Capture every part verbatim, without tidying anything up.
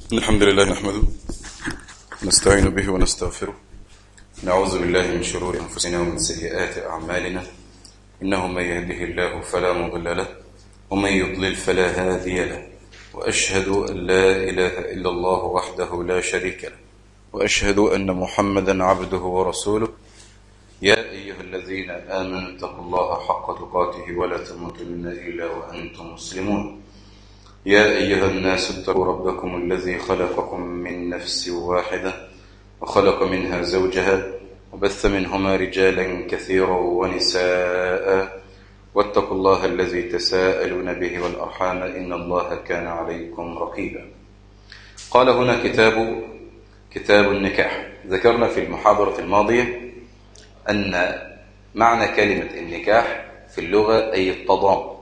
الحمد لله نحمده نستعين به ونستغفره، نعوذ بالله من شرور أنفسنا ومن سيئات أعمالنا، إنه من يهده الله فلا مضل له ومن يضلل فلا هادي له، وأشهد أن لا إله إلا الله وحده لا شريك له، وأشهد أن محمدا عبده ورسوله. يا أيها الذين آمنوا اتقوا الله حق تقاته ولا تموتن إلا وأنتم مسلمون. يا أيها الناس اتقوا ربكم الذي خلقكم من نفس واحدة وخلق منها زوجها وبث منهما رجالا كثيرا ونساء، واتقوا الله الذي تساءلون به والأرحام إن الله كان عليكم رقيبا. قال هنا كتاب كتاب النكاح. ذكرنا في المحاضرة الماضية أن معنى كلمة النكاح في اللغة أي التضام،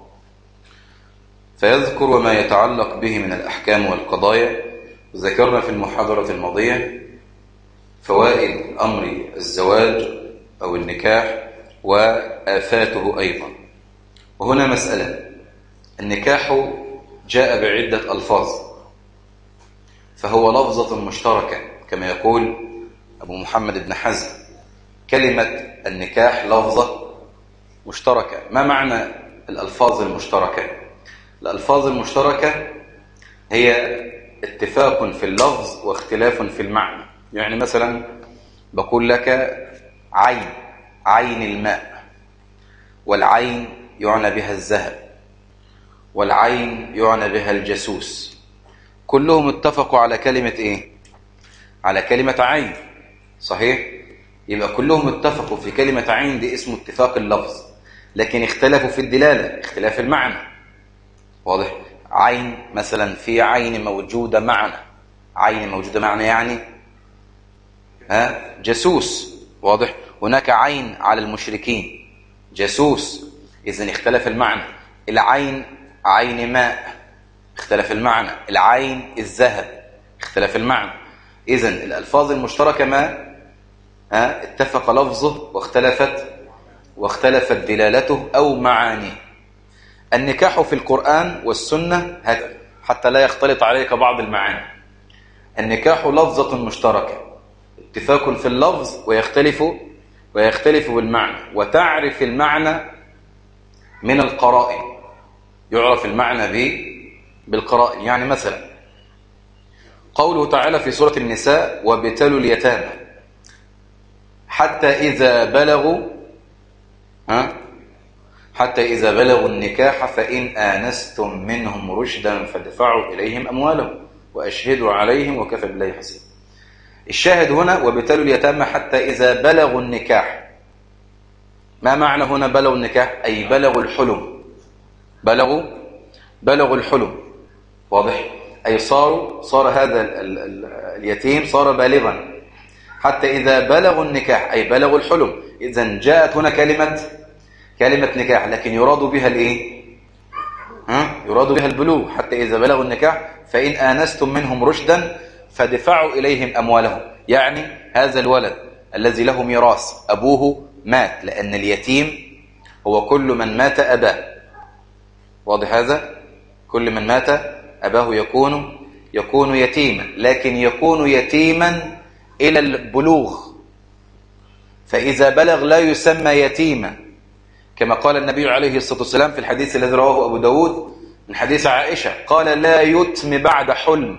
فيذكر وما يتعلق به من الأحكام والقضايا. ذكرنا في المحاضرة الماضية فوائد أمر الزواج أو النكاح وآفاته أيضا. وهنا مسألة: النكاح جاء بعدة ألفاظ، فهو لفظة مشتركة كما يقول أبو محمد بن حزم. كلمة النكاح لفظة مشتركة. ما معنى الألفاظ المشتركة؟ الألفاظ المشتركة هي اتفاق في اللفظ واختلاف في المعنى. يعني مثلا بقول لك عين، عين الماء، والعين يعنى بها الذهب، والعين يعنى بها الجاسوس. كلهم اتفقوا على كلمة ايه؟ على كلمة عين، صحيح؟ يبقى كلهم اتفقوا في كلمة عين، دي اسمه اتفاق اللفظ، لكن اختلفوا في الدلالة، اختلاف المعنى. واضح؟ عين مثلا، في عين موجودة معنا، عين موجودة معنا يعني ها جاسوس. واضح؟ هناك عين على المشركين، جاسوس، إذن اختلف المعنى. العين عين ماء، اختلف المعنى. العين الذهب، اختلف المعنى. إذن الألفاظ المشتركة ما ها اتفق لفظه واختلفت واختلفت دلالته أو معانيه. النكاح في القرآن والسنة حتى لا يختلط عليك بعض المعاني. النكاح لفظة مشتركة، اتفاق في اللفظ ويختلف ويختلف بالمعنى، وتعرف المعنى من القرائن. يعرف المعنى به بالقرائن. يعني مثلا قوله تعالى في سورة النساء: وابتلوا اليتامى حتى إذا بلغوا ها حتى إذا بلغوا النكاح فإن آنستم منهم رشدا فادفعوا إليهم أموالهم وأشهدوا عليهم وكفى بالله حسيبا. الشاهد هنا وابتلوا اليتامى حتى إذا بلغوا النكاح. ما معنى هنا بلغوا النكاح؟ أي بلغوا الحلم. بلغوا بلغوا الحلم. واضح؟ أي صاروا صار هذا ال ال اليتيم صار بالغا حتى إذا بلغوا النكاح، أي بلغوا الحلم. إذن جاءت هنا كلمة كلمة نكاح، لكن يراد بها الايه؟ ها؟ يراد بها البلوغ. حتى إذا بلغوا النكاح فإن آنستم منهم رشدا فادفعوا إليهم أموالهم. يعني هذا الولد الذي له ميراث أبوه مات، لأن اليتيم هو كل من مات أباه. واضح هذا؟ كل من مات أباه يكون يكون يتيما، لكن يكون يتيما إلى البلوغ. فإذا بلغ لا يسمى يتيما، كما قال النبي عليه الصلاة والسلام في الحديث الذي رواه أبو داود من حديث عائشة، قال: لا يتم بعد حلم.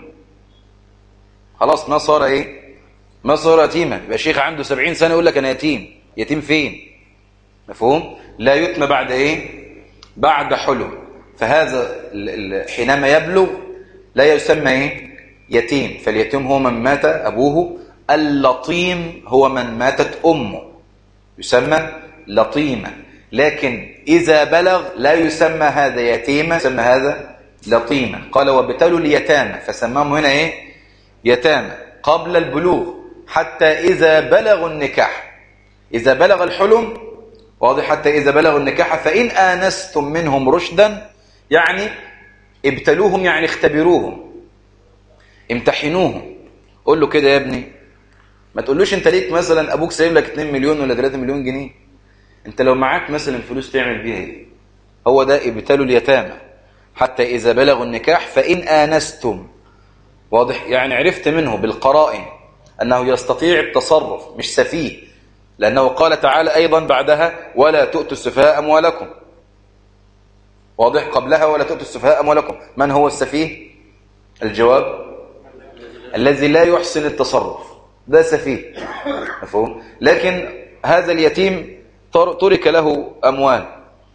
خلاص ما صار ايه؟ ما صار يتيما. يبقى شيخ عنده سبعين سنة يقول لك أنا يتيم. يتيم فين؟ مفهوم؟ لا يتم بعد ايه؟ بعد حلم. فهذا حينما يبلغ لا يسمى ايه؟ يتيم. فاليتيم هو من مات أبوه، اللطيم هو من ماتت أمه، يسمى لطيما. لكن إذا بلغ لا يسمى هذا يتيما، يسمى هذا لطيما. قال: وابتلوا اليتامى، فسماهم هنا ايه؟ يتامى قبل البلوغ حتى إذا بلغوا النكاح. إذا بلغ الحلم، واضح؟ حتى إذا بلغوا النكاح فإن آنستم منهم رشدا، يعني ابتلوهم، يعني اختبروهم، امتحنوهم. قول له كده يا ابني، ما تقولوش انت ليك مثلا ابوك سايب لك اتنين مليون ولا تلاتة مليون جنيه، انت لو معاك مثلا فلوس تعمل بيها ايه؟ هو ده ابتلوا اليتامى حتى إذا بلغوا النكاح فإن آنستم. واضح؟ يعني عرفت منه بالقرائن أنه يستطيع التصرف، مش سفيه، لأنه قال تعالى أيضا بعدها ولا تؤتوا السفهاء أموالكم. واضح؟ قبلها ولا تؤتوا السفهاء أموالكم. من هو السفيه؟ الجواب الذي لا يحسن التصرف، ده سفيه، مفهوم؟ لكن هذا اليتيم ترك له أموال،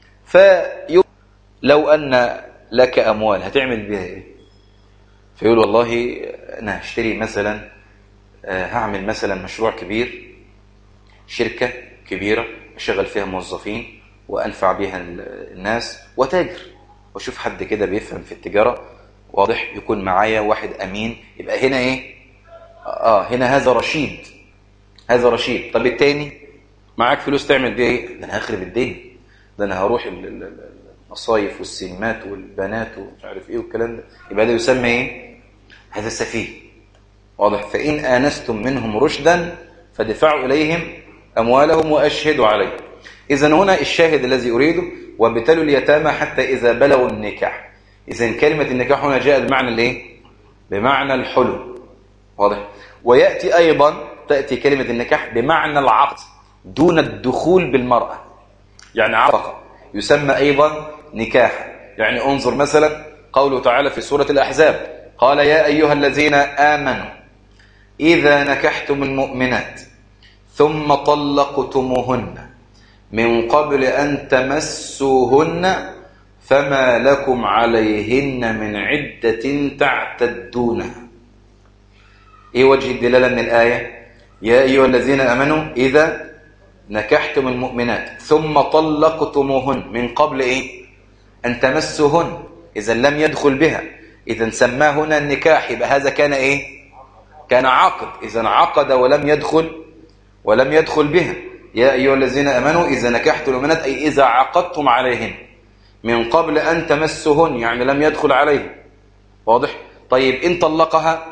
فلو أن لك أموال هتعمل بها إيه؟ فيقول والله أنا هشتري مثلا، هعمل مثلا مشروع كبير، شركة كبيرة أشغل فيها موظفين وأنفع بها الناس وتاجر، وأشوف حد كده بيفهم في التجارة، واضح، يكون معايا واحد أمين، يبقى هنا إيه؟ آه هنا هذا رشيد، هذا رشيد. طب التاني معاك فلوس تعمل بيها إيه؟ ده أنا هخرب الدنيا، ده أنا هروح المصايف والسينمات والبنات ومش عارف إيه والكلام ده، يبقى ده يسمى إيه؟ هذا سفيه. واضح؟ فإن آنستم منهم رشدا فدفعوا إليهم أموالهم وأشهدوا عليه. إذن هنا الشاهد الذي أريده وابتلوا اليتامى حتى إذا بلغوا النكاح. إذن كلمة النكاح هنا جاءت بمعنى الإيه؟ بمعنى الحلم. واضح؟ ويأتي أيضا تأتي كلمة النكاح بمعنى العقد دون الدخول بالمرأة، يعني عقد يسمى أيضا نكاح. يعني انظر مثلا قوله تعالى في سورة الأحزاب قال يا أيها الذين آمنوا إذا نكحتم المؤمنات ثم طلقتموهن من قبل أن تمسوهن فما لكم عليهن من عدة تعتدونها. إيه وجه الدلالة من الآية؟ يا أيها الذين آمنوا إذا نكحتم المؤمنات ثم طلقتموهن من قبل إيه؟ أن تمسوهن، إذا لم يدخل بها، إذا سماه هنا النكاح، يبقى هذا كان إيه؟ كان عقد، إذا عقد ولم يدخل ولم يدخل بها. يا أيها الذين آمنوا إذا نكحتم المؤمنات أي إذا عقدتم عليهن من قبل أن تمسهن، يعني لم يدخل عليهن. واضح؟ طيب إن طلقها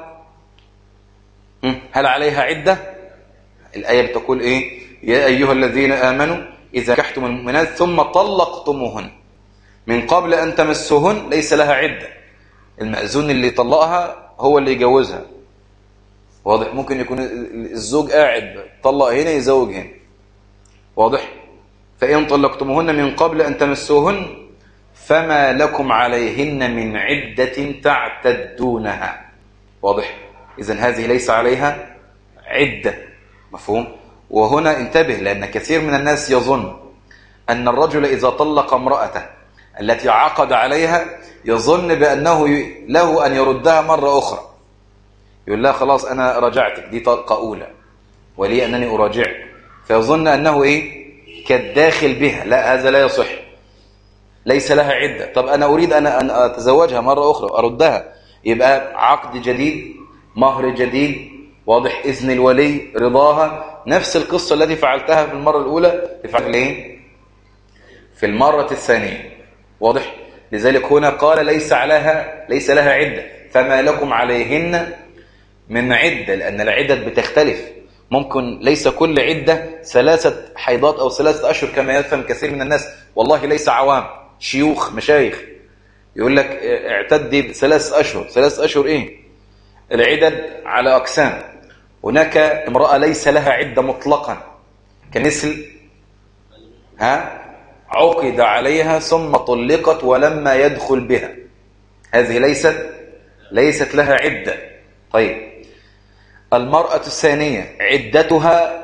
هل عليها عدة؟ الآية بتقول إيه؟ يا أيها الذين آمنوا إذا نكحتم المؤمنات ثم طلقتموهن من قبل أن تمسهن ليس لها عدة. المأذون اللي طلقها هو اللي يجوزها. واضح؟ ممكن يكون الزوج قاعد طلق هنا يزوج هنا. واضح؟ فإن طلقتموهن من قبل أن تمسوهن فما لكم عليهن من عدة تعتدونها. واضح؟ إذن هذه ليس عليها عدة، مفهوم؟ وهنا انتبه، لأن كثير من الناس يظن أن الرجل إذا طلق امرأته التي عقد عليها يظن بأنه له أن يردها مرة أخرى، يقول لها خلاص أنا رجعتك، دي طلقة أولى ولي أنني أراجعك، فيظن أنه إيه؟ كالداخل بها. لا، هذا لا يصح، ليس لها عدة. طب أنا أريد أن أتزوجها مرة أخرى أردها، يبقى عقد جديد، مهر جديد، واضح، إذن الولي، رضاها، نفس القصة التي فعلتها في المرة الأولى تفعل إيه؟ في المرة الثانية. واضح؟ لذلك هنا قال ليس عليها ليس لها عدة، فما لكم عليهن من عدة، لأن العدة بتختلف، ممكن ليس كل عدة ثلاثة حيضات أو ثلاثة أشهر كما يفهم كثير من الناس. والله ليس عوام، شيوخ مشايخ يقول لك اعتدي بثلاث أشهر. ثلاث أشهر إيه؟ العدد على أقسام. هناك امرأة ليس لها عدة مطلقا، كمثل ها عقد عليها ثم طلقت ولما يدخل بها، هذه ليست ليست لها عدة. طيب المرأة الثانية عدتها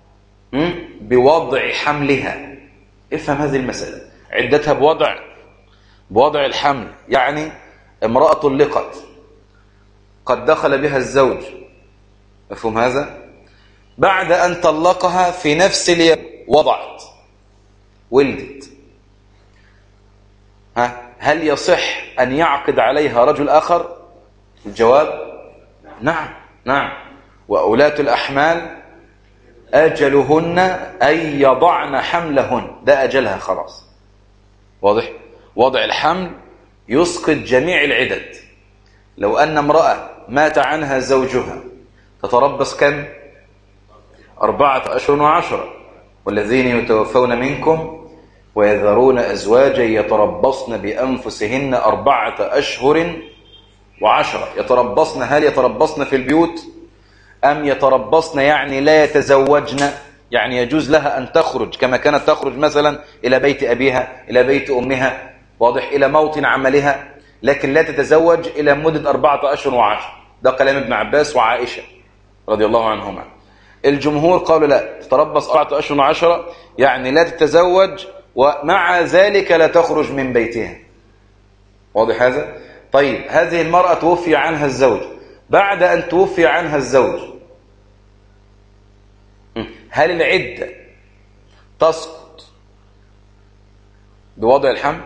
بوضع حملها. افهم هذه المسألة، عدتها بوضع بوضع الحمل، يعني امرأة طلقت قد دخل بها الزوج، مفهوم هذا؟ بعد أن طلقها في نفس اليوم وضعت، ولدت، ها هل يصح أن يعقد عليها رجل آخر؟ الجواب نعم نعم. وأولاة الأحمال أجلهن أن يضعن حملهن، ده أجلها خلاص. واضح؟ وضع الحمل يسقط جميع العدد. لو أن امرأة مات عنها زوجها تتربص كم؟ أربعة أشهر وعشرة. والذين يتوفون منكم ويذرون أزواجا يتربصن بأنفسهن أربعة أشهر وعشرة يتربصن، هل يتربصن في البيوت أم يتربصن يعني لا يتزوجن؟ يعني يجوز لها أن تخرج كما كانت تخرج مثلا إلى بيت أبيها، إلى بيت أمها، واضح، إلى موطن عملها، لكن لا تتزوج إلى مدة أربعة أشهر وعشر. ده كلام ابن عباس وعائشة رضي الله عنهما. الجمهور قالوا لا، تتربص أربعة أشهر وعشرة يعني لا تتزوج، ومع ذلك لا تخرج من بيتها. واضح هذا؟ طيب هذه المرأة توفي عنها الزوج، بعد أن توفي عنها الزوج هل العدة تسقط بوضع الحمل؟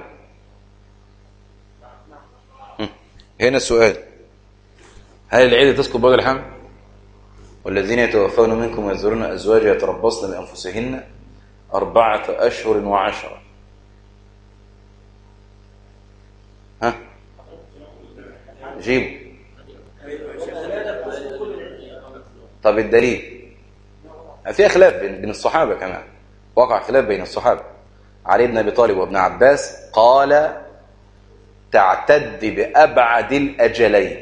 هنا السؤال، هل العدة تسقط بوضع الحمل؟ والذين يتوفون منكم ويذرون أزواجا يتربصن بأنفسهن أربعة أشهر وعشرة. ها جيبوا. طب الدليل؟ في خلاف بين الصحابة، كمان وقع خلاف بين الصحابة. علي بن أبي طالب وابن عباس قال تعتد بأبعد الأجلين.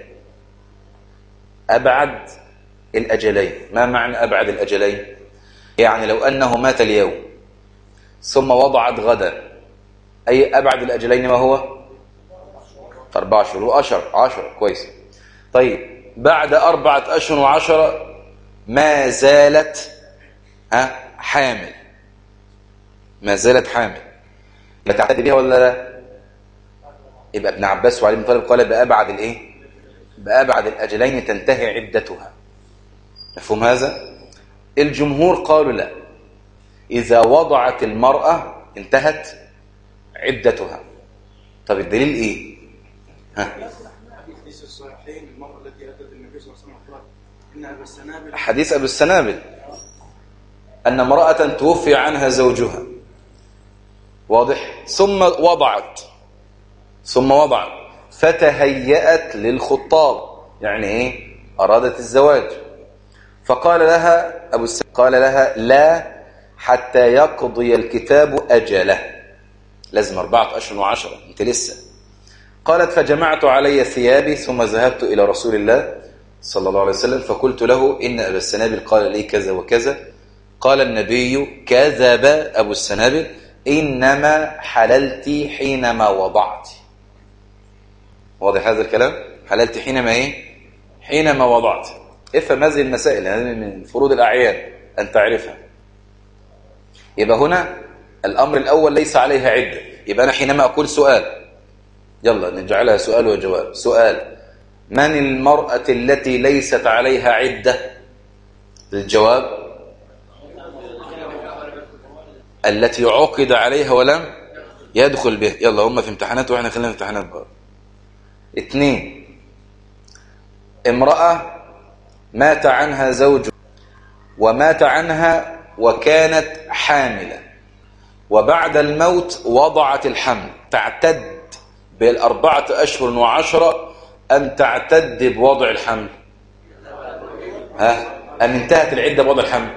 أبعد الأجلين، ما معنى أبعد الأجلين؟ يعني لو أنه مات اليوم ثم وضعت غدا، أي أبعد الأجلين ما هو؟ أربعة شهور وعشر عشر. كويس. طيب بعد أربعة أشهر وعشرة ما زالت ها حامل، ما زالت حامل، لا تعتد بها ولا لا؟ يبقى ابن عباس وعلي بن طالب قال بأبعد الإيه؟ بأبعد الأجلين تنتهي عدتها. مفهوم هذا؟ الجمهور قالوا لا، إذا وضعت المرأة انتهت عدتها. طب الدليل إيه؟ ها؟ حديث الصحيحين المرأة التي أتت النبي صلى الله عليه وسلم إن أبا السنابل، حديث أبي السنابل أن امرأة توفي عنها زوجها، واضح، ثم وضعت ثم وضعت فتهيأت للخطاب، يعني إيه؟ أرادت الزواج، فقال لها أبو السنابل قال لها لا حتى يقضي الكتاب أجله، لازم أربعة أشهر وعشرة، أنت لسه. قالت فجمعت علي ثيابي ثم ذهبت إلى رسول الله صلى الله عليه وسلم فقلت له إن أبا السنابل قال لي كذا وكذا. قال النبي كذب أبو السنابل، إنما حللت حينما وضعت. واضح هذا الكلام؟ حللت حينما إيه؟ حينما وضعت. افهم هذه المسائل، هذه من فروض الأعيان أن تعرفها. يبقى هنا الأمر الأول ليس عليها عدة. يبقى أنا حينما أقول سؤال، يلا نجعلها سؤال وجواب. سؤال: من المرأة التي ليست عليها عدة؟ الجواب: التي عقد عليها ولم يدخل به. يلا هم في امتحانات واحنا خلينا في امتحانات بقى. اثنين: امرأة مات عنها زوج ومات عنها وكانت حاملة، وبعد الموت وضعت الحمل، تعتد بالأربعة أشهر وعشرة أم تعتد بوضع الحمل؟ ها؟ أم انتهت العدة بوضع الحمل؟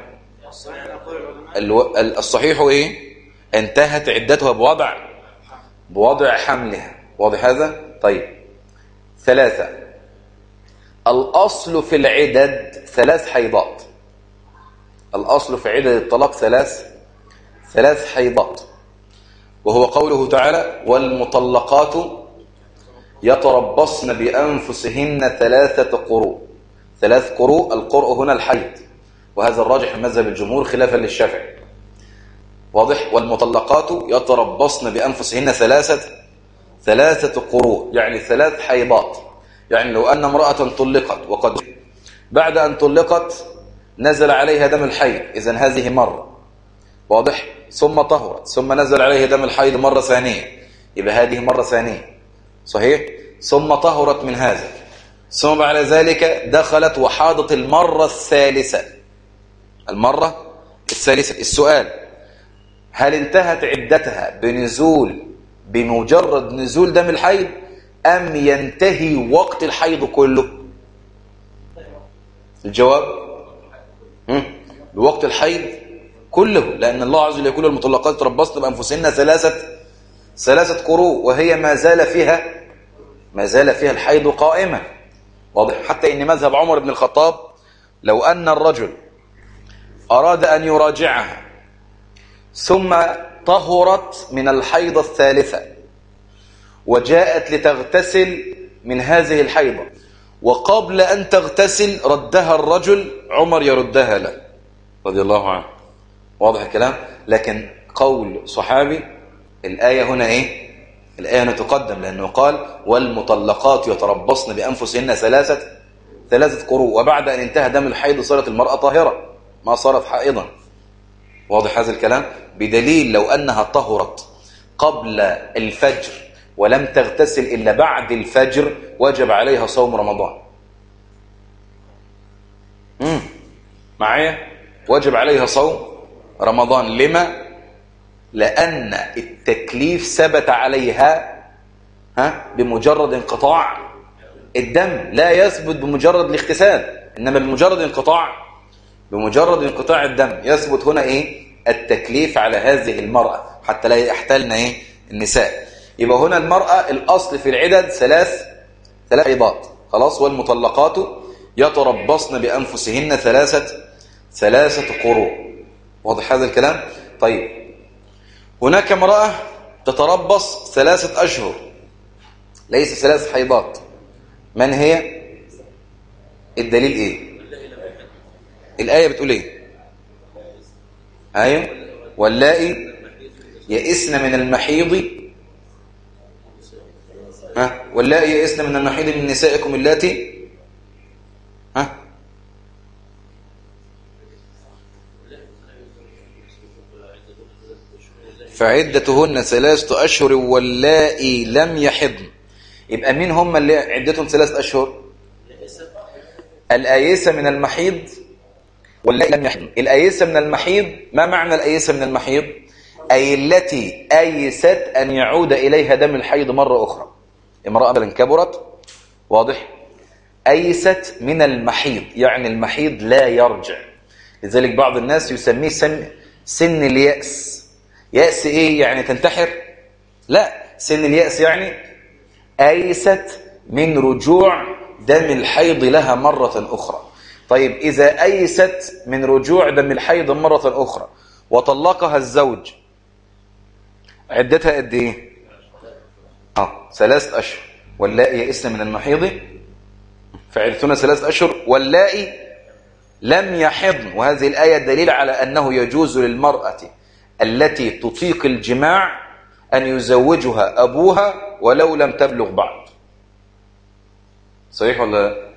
الصحيح إيه؟ انتهت عدتها بوضع بوضع حملها. واضح هذا؟ طيب. ثلاثة: الأصل في العدد ثلاث حيضات. الأصل في عدد الطلاق ثلاث ثلاث حيضات، وهو قوله تعالى: والمطلقات يتربصن بأنفسهن ثلاثة قروء. ثلاث قروء، القرء هنا الحيض، وهذا الراجح من مذهب الجمهور خلافا للشافعي. واضح؟ والمطلقات يتربصن بأنفسهن ثلاثة ثلاثة قروء، يعني ثلاث حيضات. يعني لو أن امرأة طلقت وقد بعد أن طلقت نزل عليها دم الحيض، إذن هذه مرة، واضح، ثم طهرت ثم نزل عليها دم الحيض مرة ثانية، يبقى هذه مرة ثانية، صحيح، ثم طهرت من هذا، ثم بعد ذلك دخلت وحاضت المرة الثالثة المرة الثالثة. السؤال: هل انتهت عدتها بنزول بمجرد نزول دم الحيض أم ينتهي وقت الحيض كله؟ الجواب: بوقت الحيض كله، لأن الله عز وجل يقول: المطلقات تربصن بأنفسهن ثلاثة ثلاثة قروء، وهي ما زال فيها ما زال فيها الحيض قائمة. واضح؟ حتى إن مذهب عمر بن الخطاب لو أن الرجل أراد أن يراجعها ثم طهرت من الحيضة الثالثة وجاءت لتغتسل من هذه الحيضة وقبل أن تغتسل ردها الرجل، عمر يردها له رضي الله عنه. واضح الكلام؟ لكن قول صحابي الآية هنا إيه؟ الآية هنا تقدم، لأنه قال والمطلقات يتربصن بأنفسهن ثلاثة ثلاثة قروء، وبعد أن انتهى دم الحيض صارت المرأة طاهرة ما صارت حائضا. واضح هذا الكلام؟ بدليل لو أنها طهرت قبل الفجر ولم تغتسل إلا بعد الفجر وجب عليها صوم رمضان. امم معايا؟ وجب عليها صوم رمضان. لما؟ لأن التكليف ثبت عليها ها بمجرد انقطاع الدم، لا يثبت بمجرد الاغتسال، إنما بمجرد انقطاع بمجرد انقطاع الدم يثبت هنا إيه؟ التكليف على هذه المرأة حتى لا يحتلن إيه؟ النساء. يبقى هنا المرأة الأصل في العدد ثلاث ثلاث حيضات خلاص. والمطلقات يتربصن بأنفسهن ثلاثة ثلاثة قروء. واضح هذا الكلام؟ طيب هناك امرأة تتربص ثلاثة أشهر ليس ثلاث حيضات، من هي؟ الدليل إيه؟ الآية بتقول إيه؟ آية واللائي يئسن من المحيض ها واللائي يئسن من المحيض من نسائكم اللاتي ها فعدتهن ثلاثة أشهر واللائي لم يحضن. يبقى مين هم اللي عدتهم ثلاثة أشهر؟ الآيسة من المحيض واللائي لم يحضن. الآيسة من المحيض، ما معنى الآيسة من المحيض؟ أي التي أيست أن يعود إليها دم الحيض مرة أخرى. امرأة مثلا كبرت، واضح، أيست من المحيض، يعني المحيض لا يرجع. لذلك بعض الناس يسميه سن, سن اليأس. يأس إيه؟ يعني تنتحر؟ لا، سن اليأس يعني أيست من رجوع دم الحيض لها مرة أخرى. طيب إذا أيست من رجوع دم الحيض مرة أخرى وطلقها الزوج، عدتها قد إيه؟ آه ثلاث أشهر. واللائي يئسن من المحيض فعدتنا ثلاث أشهر واللائي لم يحضن. وهذه الآية دليل على أنه يجوز للمرأة التي تطيق الجماع أن يزوجها أبوها ولو لم تبلغ بعد. صحيح ولا لا؟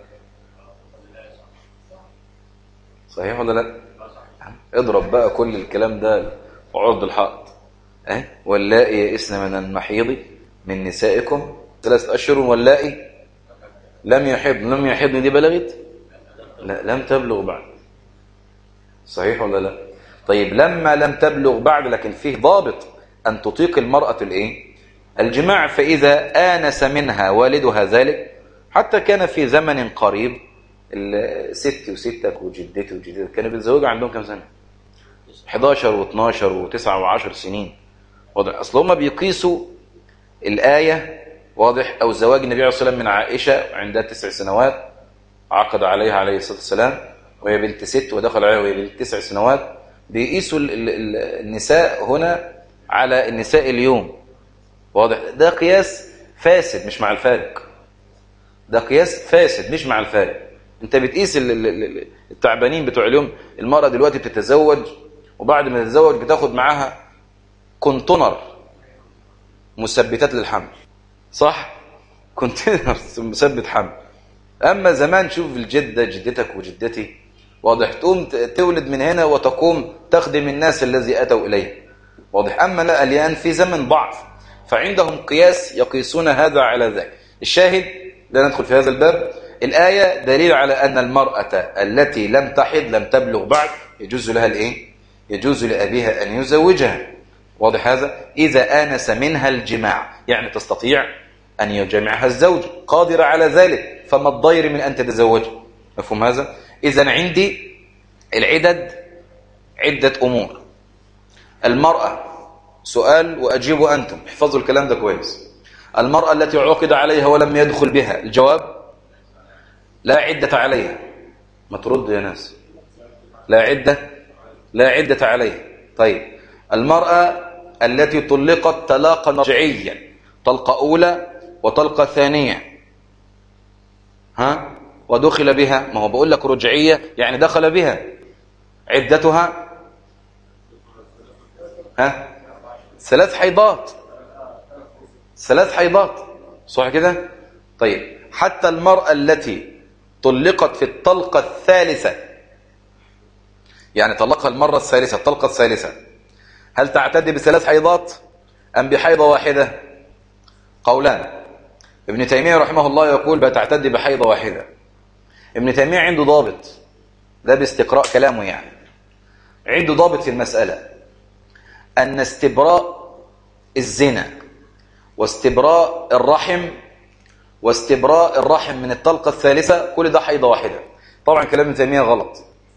صحيح ولا لا؟ اضرب بقى كل الكلام ده وعرض الحائط. أه؟ واللائي يئسن من المحيض من نسائكم ثلاث أشهر واللائي لم يحضن. لم يحضن دي بلغت؟ لا، لم تبلغ بعد. صحيح ولا لا؟ طيب لما لم تبلغ بعد لكن فيه ضابط أن تطيق المرأة الإيه؟ الجماع. فإذا آنس منها والدها ذلك، حتى كان في زمن قريب ستي وستك وجدتي وجدتك كانوا بيتزوجوا عندهم كم سنة؟ احد عشر واثناشر وتسعة وعشر سنين. واضح؟ أصل هم بيقيسوا الآية، واضح، أو زواج النبي عليه الصلاة والسلام من عائشة عندها تسع سنوات عقد عليها عليه الصلاة والسلام وهي بنت ست ودخل عليها وهي بنت تسع سنوات. بيقيسوا النساء هنا على النساء اليوم. واضح؟ ده قياس فاسد مش مع الفارق. ده قياس فاسد مش مع الفارق. انت بتقيس التعبانين بتوع اليوم. المرأة دلوقتي بتتزوج وبعد ما تتزوج بتاخد معاها كونتينر مثبتات للحمل. صح؟ كونتينر مثبت حمل. اما زمان شوف الجدة جدتك وجدتي، واضح، تقوم تولد من هنا وتقوم تخدم الناس الذي أتوا إليه. واضح؟ أما لا، الآن في زمن ضعف فعندهم قياس يقيسون هذا على ذاك. الشاهد لا ندخل في هذا الباب. الآية دليل على أن المرأة التي لم تحض لم تبلغ بعد يجوز لها الإيه؟ يجوز لأبيها أن يزوجها. واضح هذا؟ إذا آنس منها الجماع، يعني تستطيع أن يجمعها الزوج، قادرة على ذلك، فما الضير من أن تتزوج. مفهوم هذا؟ إذن عندي العدد عدة أمور. المرأة، سؤال وأجيبوا أنتم، احفظوا الكلام ده كويس. المرأة التي عقد عليها ولم يدخل بها، الجواب لا عدة عليها. ما ترد يا ناس. لا عدة لا عدة عليها. طيب المرأة التي طلقت طلاقا رجعيا، طلقة أولى وطلقة ثانية، ها ودخل بها، ما هو بقول لك رجعية يعني دخل بها، عدتها ها ثلاث حيضات، ثلاث حيضات، صح كده؟ طيب حتى المرأة التي طلقت في الطلقة الثالثة، يعني طلقها المرة الثالثة، الطلقة الثالثة، هل تعتدي بثلاث حيضات أم بحيضة واحدة؟ قولان. ابن تيمية رحمه الله يقول بتعتدي بحيضة واحدة. ابن تيمية عنده ضابط، ده باستقراء كلامه يعني، عنده ضابط في المسألة، أن استبراء الزنا واستبراء الرحم واستبراء الرحم من الطلقة الثالثة كل ده حيضة واحدة. طبعا كلام ابن تيمية غلط،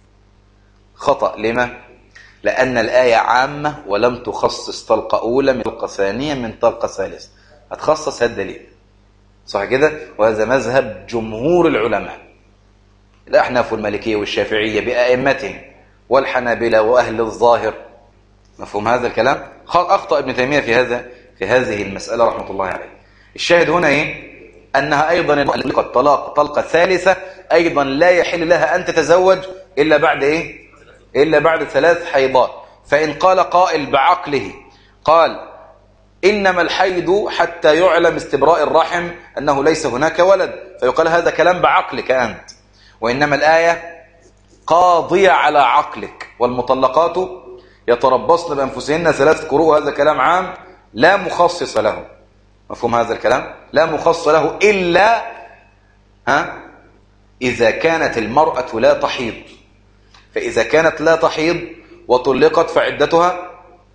خطأ. لما؟ لأن الآية عامة ولم تخصص طلقة أولى من طلقة ثانية من طلقة ثالثة، هتخصص هذا الدليل، صح كده؟ وهذا مذهب جمهور العلماء، الأحناف والمالكية والشافعية بأئمتهم والحنابلة وأهل الظاهر. مفهوم هذا الكلام؟ أخطأ ابن تيمية في هذا في هذه المسألة رحمة الله عليه. الشاهد هنا إيه؟ أنها أيضا طلقت طلاق طلقة ثالثة أيضا لا يحل لها أن تتزوج إلا بعد إيه؟ إلا بعد ثلاث حيضات. فإن قال قائل بعقله قال إنما الحيض حتى يعلم استبراء الرحم أنه ليس هناك ولد، فيقال هذا كلام بعقلك أنت، وإنما الآية قاضية على عقلك، والمطلقات يتربصن بأنفسهن ثلاث قروء، هذا كلام عام لا مخصص له. مفهوم هذا الكلام؟ لا مخصص له إلا ها إذا كانت المرأة لا تحيض، فإذا كانت لا تحيض وطلقت فعدتها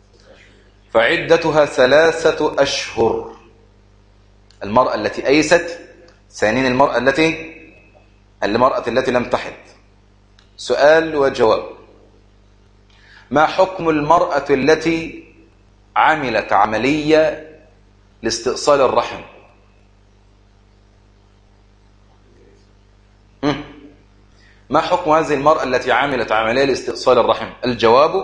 فعدتها ثلاثة أشهر. المرأة التي أيست، ثانيا المرأة التي المرأة التي لم تحض. سؤال وجواب: ما حكم المرأة التي عملت عملية لاستئصال الرحم؟ ما حكم هذه المرأة التي عملت عملية لاستئصال الرحم؟ الجواب: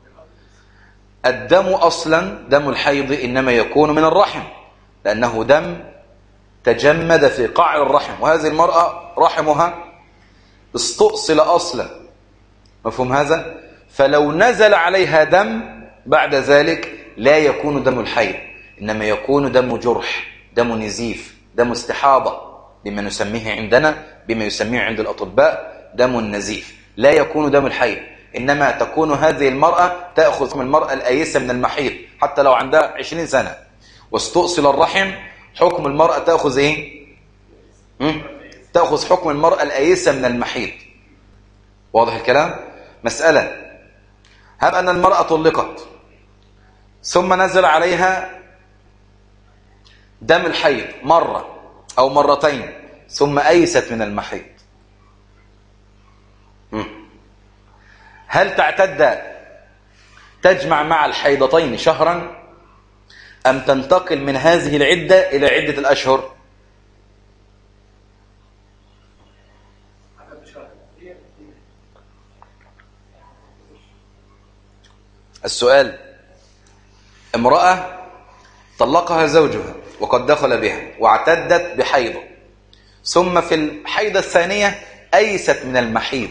الدم أصلا دم الحيض إنما يكون من الرحم، لأنه دم تجمد في قعر الرحم، وهذه المرأة رحمها استؤصل أصلا. مفهوم هذا؟ فلو نزل عليها دم بعد ذلك لا يكون دم الحيض، إنما يكون دم جرح، دم نزيف، دم استحاضة، بما نسميه عندنا بما يسميه عند الأطباء دم النزيف، لا يكون دم الحيض. إنما تكون هذه المرأة تأخذ من المرأة الآيسة من المحيض حتى لو عندها عشرين سنة، واستؤصل الرحم حكم المرأة تأخذ إيه؟ تأخذ حكم المرأة الآيسة من المحيض. واضح الكلام؟ مسألة: هب أن المرأة طلقت ثم نزل عليها دم الحيض مرة أو مرتين ثم أيست من المحيض، هل تعتد تجمع مع الحيضتين شهرا أم تنتقل من هذه العدة إلى عدة الأشهر؟ السؤال: امرأة طلقها زوجها وقد دخل بها واعتدت بحيض، ثم في الحيضة الثانية أيست من المحيض،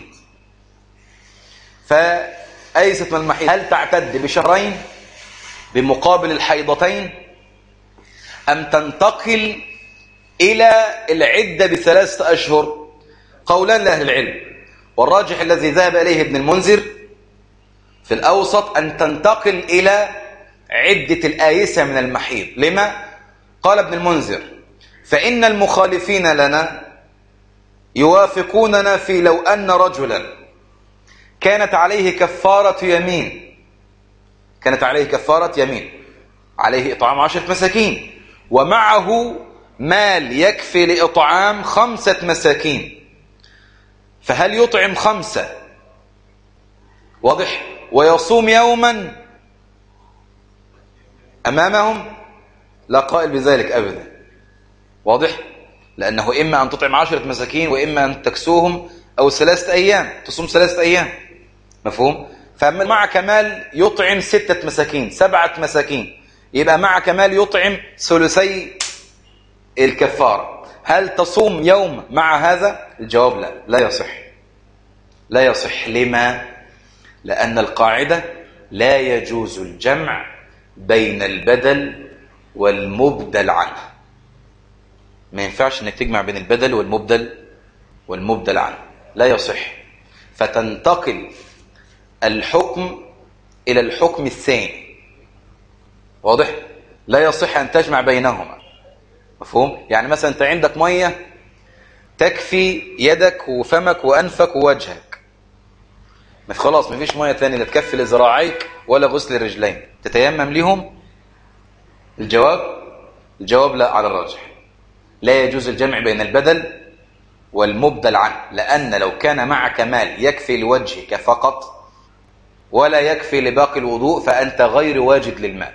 فأيست من المحيض، هل تعتد بشهرين بمقابل الحيضتين أم تنتقل إلى العدة بثلاثة أشهر؟ قولان لأهل العلم، والراجح الذي ذهب إليه ابن المنذر في الأوسط أن تنتقل إلى عدة الآيسة من المحيض. لما؟ قال ابن المنذر: فإن المخالفين لنا يوافقوننا في لو أن رجلا كانت عليه كفارة يمين كانت عليه كفارة يمين عليه إطعام عشرة مساكين ومعه مال يكفي لإطعام خمسة مساكين، فهل يطعم خمسة واضح ويصوم يوما أمامهم؟ لا قائل بذلك أبدا. واضح؟ لأنه إما أن تطعم عشرة مساكين وإما أن تكسوهم أو ثلاثة أيام، تصوم ثلاثة أيام. مفهوم؟ فمع كمال يطعم ستة مساكين، سبعة مساكين، يبقى مع كمال يطعم ثلثي الكفارة. هل تصوم يوم مع هذا؟ الجواب لا، لا يصح. لا يصح. لما؟ لأن القاعدة لا يجوز الجمع بين البدل والمبدل عنه. ما ينفعش انك تجمع بين البدل والمبدل والمبدل عنه، لا يصح. فتنتقل الحكم إلى الحكم الثاني. واضح؟ لا يصح أن تجمع بينهما. مفهوم؟ يعني مثلا أنت عندك مية تكفي يدك وفمك وأنفك ووجهك، خلاص مفيش مية ثانية لا تكفي لذراعيك ولا غسل الرجلين، تتيمم لهم؟ الجواب الجواب لا على الراجح. لا يجوز الجمع بين البدل والمبدل عنه، لأن لو كان مع كمال يكفي لوجهك فقط ولا يكفي لباقي الوضوء فأنت غير واجد للماء،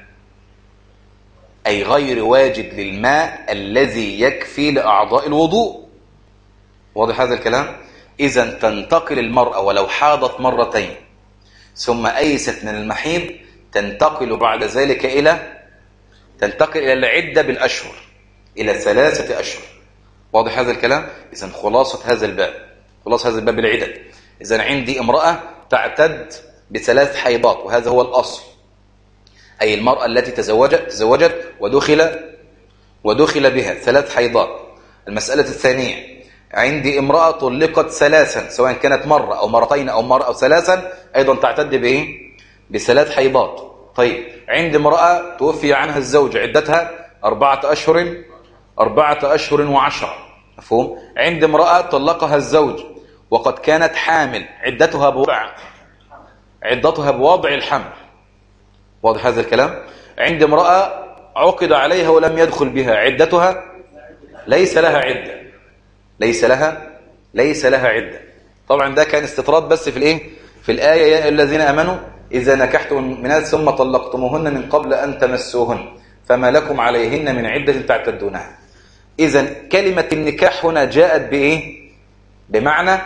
أي غير واجد للماء الذي يكفي لأعضاء الوضوء. واضح هذا الكلام؟ إذن تنتقل المرأة ولو حاضت مرتين ثم أيست من المحيض تنتقل بعد ذلك إلى تنتقل إلى العدة بالأشهر، إلى ثلاثة أشهر. واضح هذا الكلام؟ إذن خلاصة هذا الباب خلاصة هذا الباب العدد. إذن عندي امرأة تعتد بثلاث حيضات، وهذا هو الأصل، أي المرأة التي تزوجت تزوجت ودخل ودخل بها ثلاث حيضات. المسألة الثانية، عندي امرأة طلقت ثلاثا، سواء كانت مرة أو مرتين أو مرة أو ثلاثا، أيضا تعتد بإيه؟ بثلاث حيضات. طيب، عندي امرأة توفي عنها الزوج، عدتها أربعة أشهر أربعة أشهر وعشرة. مفهوم؟ عندي امرأة طلقها الزوج وقد كانت حامل، عدتها بوضع عدتها بوضع الحمل. واضح هذا الكلام؟ عند امرأة عقد عليها ولم يدخل بها، عدتها ليس لها عدة ليس لها ليس لها عدة. طبعا ده كان استطراد بس في الايه في الآية: يا الذين آمنوا إذا نكحتم المؤمنات ثم طلقتموهن من قبل أن تمسوهن فما لكم عليهن من عدة تعتدونها. إذن كلمة النكاح هنا جاءت بإيه؟ بمعنى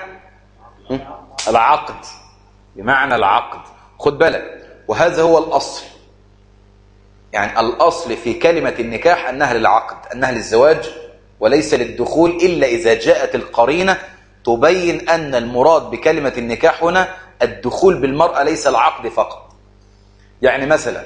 العقد، بمعنى العقد. خد بالك، وهذا هو الأصل. يعني الأصل في كلمة النكاح أنها للعقد، أنها للزواج وليس للدخول، إلا إذا جاءت القرينة تبين أن المراد بكلمة النكاح هنا الدخول بالمرأة ليس العقد فقط. يعني مثلا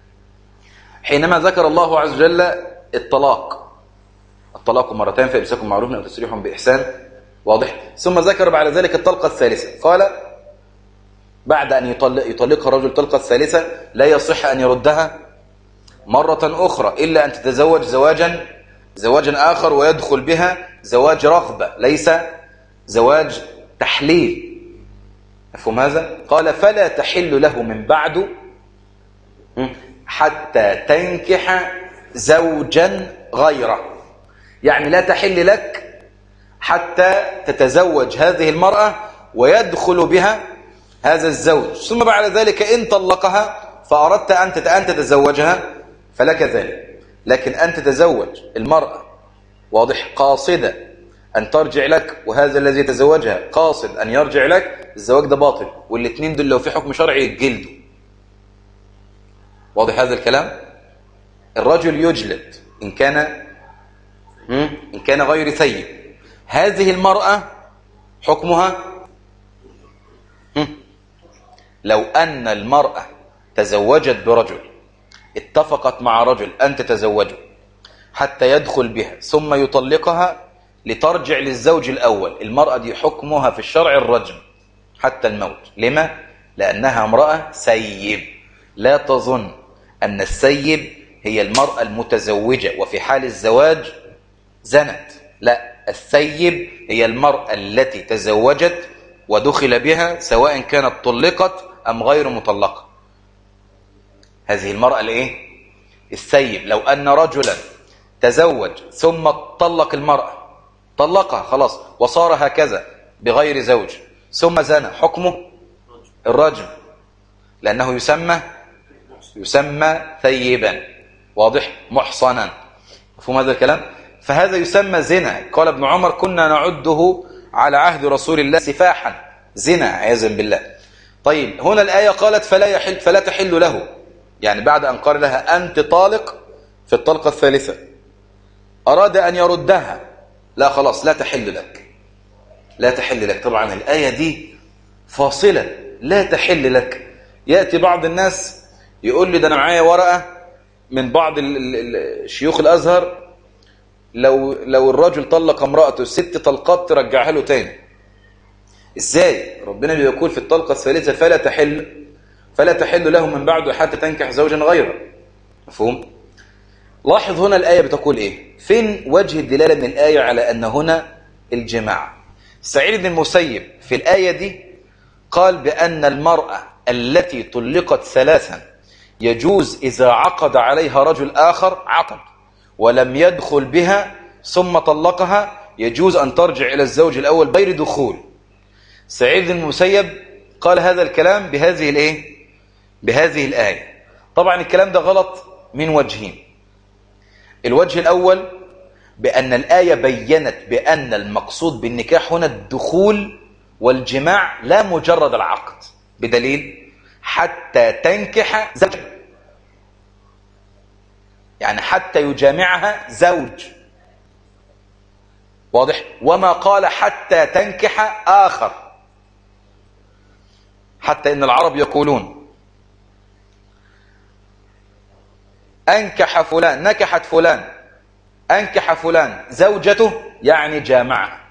حينما ذكر الله عز وجل الطلاق الطلاق مرتين فإمساك معروف أو تسريح بإحسان، واضح؟ ثم ذكر بعد ذلك الطلقة الثالثة، قال بعد أن يطلق يطلقها الرجل طلقة الثالثة لا يصح أن يردها مرة أخرى إلا أن تتزوج زواجا زواجا آخر ويدخل بها زواج رغبة، ليس زواج تحليل. مفهوم هذا؟ قال فلا تحل له من بعد حتى تنكح زوجا غيره. يعني لا تحل لك حتى تتزوج هذه المرأة ويدخل بها هذا الزوج، ثم بعد ذلك إن طلقها فأردت أن تتزوجها فلك ذلك. لكن أن تتزوج المرأة واضح قاصدة أن ترجع لك، وهذا الذي يتزوجها قاصد أن يرجع لك، الزواج ده باطل، والاثنين دول لو في حكم شرعي يتجلدوا. واضح هذا الكلام؟ الرجل يجلد إن كان إن كان غير ثيب. هذه المرأة حكمها لو أن المرأة تزوجت برجل، اتفقت مع رجل أن تتزوجه حتى يدخل بها ثم يطلقها لترجع للزوج الأول، المرأة دي حكمها في الشرع الرجم حتى الموت. لما؟ لأنها امرأة سيب. لا تظن أن السيب هي المرأة المتزوجة وفي حال الزواج زنت، لا، السيب هي المرأة التي تزوجت ودخل بها سواء كانت طلقت أم غير مطلقة. هذه المرأة الايه؟ السيب. لو أن رجلا تزوج ثم طلق المرأة، طلقها خلاص وصار هكذا بغير زوج، ثم زنى، حكمه الرجم، لأنه يسمى يسمى ثيبا، واضح؟ محصنا. مفهوم هذا الكلام؟ فهذا يسمى زنا. قال ابن عمر كنا نعده على عهد رسول الله سفاحا، زنا عياذا بالله. طيب هنا الآية قالت فلا يحل فلا تحل له، يعني بعد أن قال لها أنت طالق في الطلقة الثالثة أراد أن يردها، لا خلاص لا تحل لك، لا تحل لك. طبعا الآية دي فاصلة، لا تحل لك. يأتي بعض الناس يقول لي ده أنا معايا ورقة من بعض شيوخ الأزهر، لو لو الرجل طلق امرأته ست طلقات ترجعها له تاني. ازاي؟ ربنا بيقول في الطلقة الثالثة فلا تحل فلا تحل له من بعد حتى تنكح زوجا غيره. مفهوم؟ لاحظ هنا الآية بتقول ايه؟ فين وجه الدلالة من الآية على أن هنا الجماع؟ سعيد بن المسيب في الآية دي قال بأن المرأة التي طلقت ثلاثا يجوز إذا عقد عليها رجل آخر عقد ولم يدخل بها ثم طلقها، يجوز أن ترجع إلى الزوج الأول غير دخول. سعيد بن المسيب قال هذا الكلام بهذه الايه؟ بهذه الآية. طبعا الكلام ده غلط من وجهين. الوجه الأول بأن الآية بيّنت بأن المقصود بالنكاح هنا الدخول والجماع لا مجرد العقد، بدليل حتى تنكح زوجا، يعني حتى يجامعها زوج. واضح؟ وما قال حتى تنكح آخر. حتى إن العرب يقولون أنكح فلان، نكحت فلان، أنكح فلان زوجته يعني جامعها.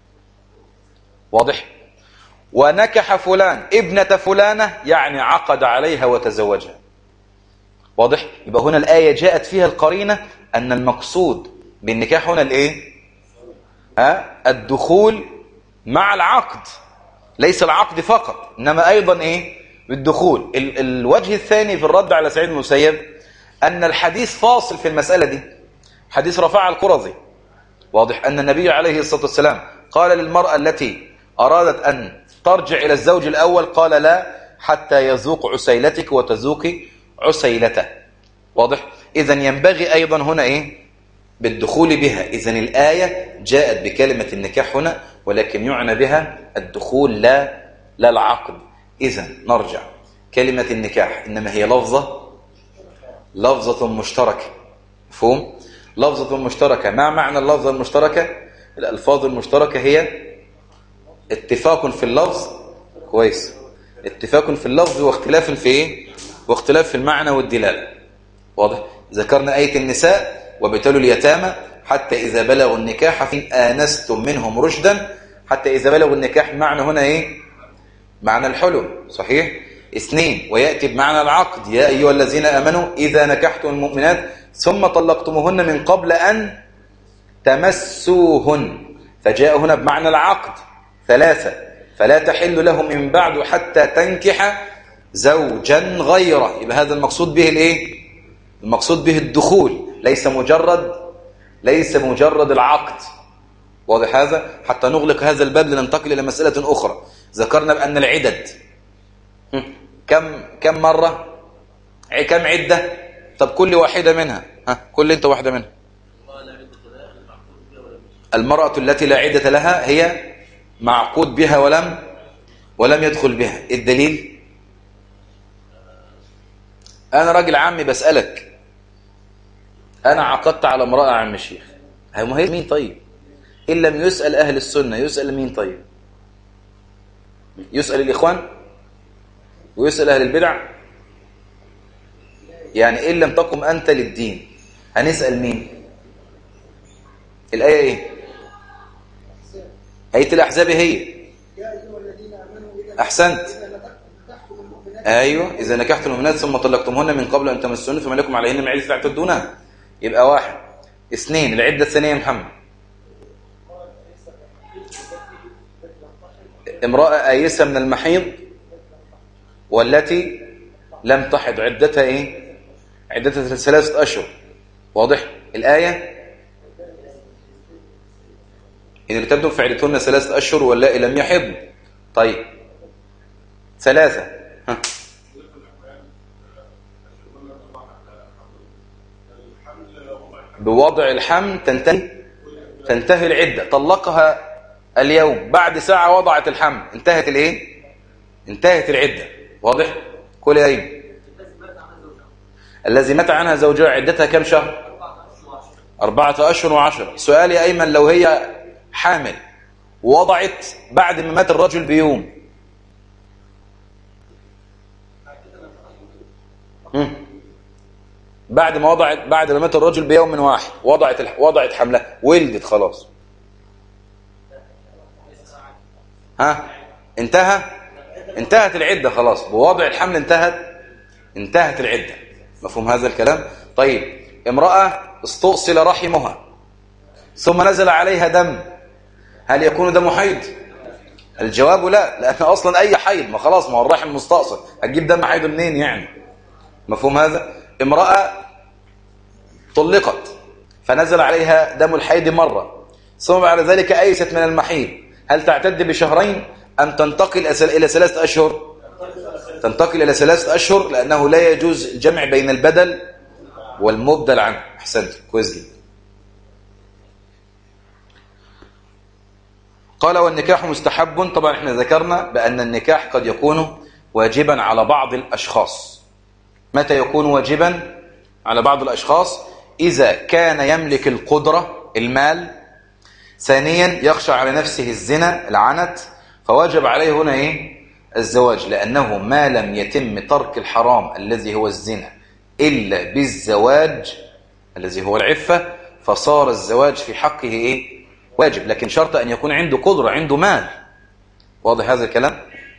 واضح؟ ونكح فلان ابنة فلانة يعني عقد عليها وتزوجها. واضح؟ يبقى هنا الآية جاءت فيها القرينة أن المقصود بالنكاح هنا الإيه؟ أه؟ الدخول مع العقد، ليس العقد فقط إنما أيضا إيه؟ بالدخول. ال الوجه الثاني في الرد على سعيد بن المسيب أن الحديث فاصل في المسألة دي، حديث رفاعة القرظي. واضح أن النبي عليه الصلاة والسلام قال للمرأة التي أرادت أن ترجع إلى الزوج الأول قال لا حتى يذوق عسيلتك وتذوقي عسيلته. واضح؟ إذن ينبغي أيضا هنا إيه؟ بالدخول بها. إذن الآية جاءت بكلمة النكاح هنا ولكن يعنى بها الدخول لا لا العقد. إذن نرجع، كلمة النكاح إنما هي لفظة لفظة مشتركة. مفهوم؟ لفظة مشتركة. ما معنى اللفظة المشتركة؟ الألفاظ المشتركة هي اتفاق في اللفظ، كويس، اتفاق في اللفظ واختلاف في ايه؟ واختلاف في المعنى والدلالة. واضح؟ ذكرنا آية النساء وابتلوا اليتامى حتى إذا بلغوا النكاح فإن آنستم منهم رشدا. حتى إذا بلغوا النكاح معنى هنا ايه؟ معنى الحلم، صحيح؟ اثنين، ويأتي بمعنى العقد يا أيها الذين آمنوا إذا نكحتم المؤمنات ثم طلقتموهن من قبل أن تمسوهن، فجاء هنا بمعنى العقد. ثلاثة، فلا تحل له من بعد حتى تنكح زوجا غيره. يبقى هذا المقصود به الايه؟ المقصود به الدخول، ليس مجرد ليس مجرد العقد. واضح هذا؟ حتى نغلق هذا الباب لننتقل إلى مسألة أخرى. ذكرنا بأن العدد كم كم مرة؟ كم عدة؟ طب كل واحدة منها، ها كل انت واحدة منها. المرأة التي لا عدة لها هي معقود بها ولم ولم يدخل بها. الدليل؟ أنا راجل عمي بسألك، أنا عقدت على امرأة عم الشيخ، هي مين طيب؟ إن لم يسأل أهل السنة يسأل مين طيب؟ يسأل الإخوان ويسأل أهل البدع؟ يعني إن لم تقم أنت للدين هنسأل مين؟ الآية إيه؟ آية الأحزاب هي أحسنت. أيوة، إذا نكحتم المؤمنات ثم طلقتموهن من قبل أن تمسوهن فما لكم عليهن من عدة تعتدونها. يبقى واحد. اثنين، العدة الثانية يا محمد. امرأة آيسة من المحيض والتي لم تحض عدتها إيه؟ عدتها ثلاثة أشهر. واضح؟ الآية إن ارتبتم فعدتهن ثلاثة أشهر واللائي لم يحضن. طيب ثلاثة، ها. بوضع الحمل تنتهي تنتهي العدة. طلقها اليوم، بعد ساعة وضعت الحمل، انتهت الايه؟ انتهت العدة. واضح؟ كل ايه؟ الذي مات عنها زوجها عدتها كم شهر؟ أربعة أشهر وعشرة. سؤال يا أيمن، لو هي حامل ووضعت بعد ما مات الرجل بيوم، مم. بعد ما وضعت بعد ما مات الرجل بيوم من واحد وضعت وضعت حملها، ولدت خلاص، ها انتهى انتهت العدة خلاص، بوضع الحمل انتهت انتهت العدة. مفهوم هذا الكلام؟ طيب، امرأة استؤصل رحمها ثم نزل عليها دم، هل يكون دم حيض؟ الجواب لا، لأن أصلا أي حيض، ما خلاص، ما هو الرحم مستأصل، هتجيب دم حيض منين يعني؟ مفهوم هذا؟ امرأة طلقت فنزل عليها دم الحيض مرة ثم بعد ذلك أيست من المحيض، هل تعتد بشهرين أم تنتقل إلى ثلاثة أشهر؟ تنتقل إلى ثلاثة أشهر، لأنه لا يجوز الجمع بين البدل والمبدل عنه. أحسنت، كويس جدا. قال والنكاح مستحب. طبعا احنا ذكرنا بأن النكاح قد يكون واجبا على بعض الأشخاص. متى يكون واجبا على بعض الأشخاص؟ إذا كان يملك القدرة، المال. ثانيا يخشى على نفسه الزنا، العنت، فواجب عليه هنا إيه؟ الزواج، لأنه ما لم يتم ترك الحرام الذي هو الزنا إلا بالزواج الذي هو العفة، فصار الزواج في حقه إيه؟ واجب، لكن شرط أن يكون عنده قدرة، عنده مال. واضح هذا الكلام؟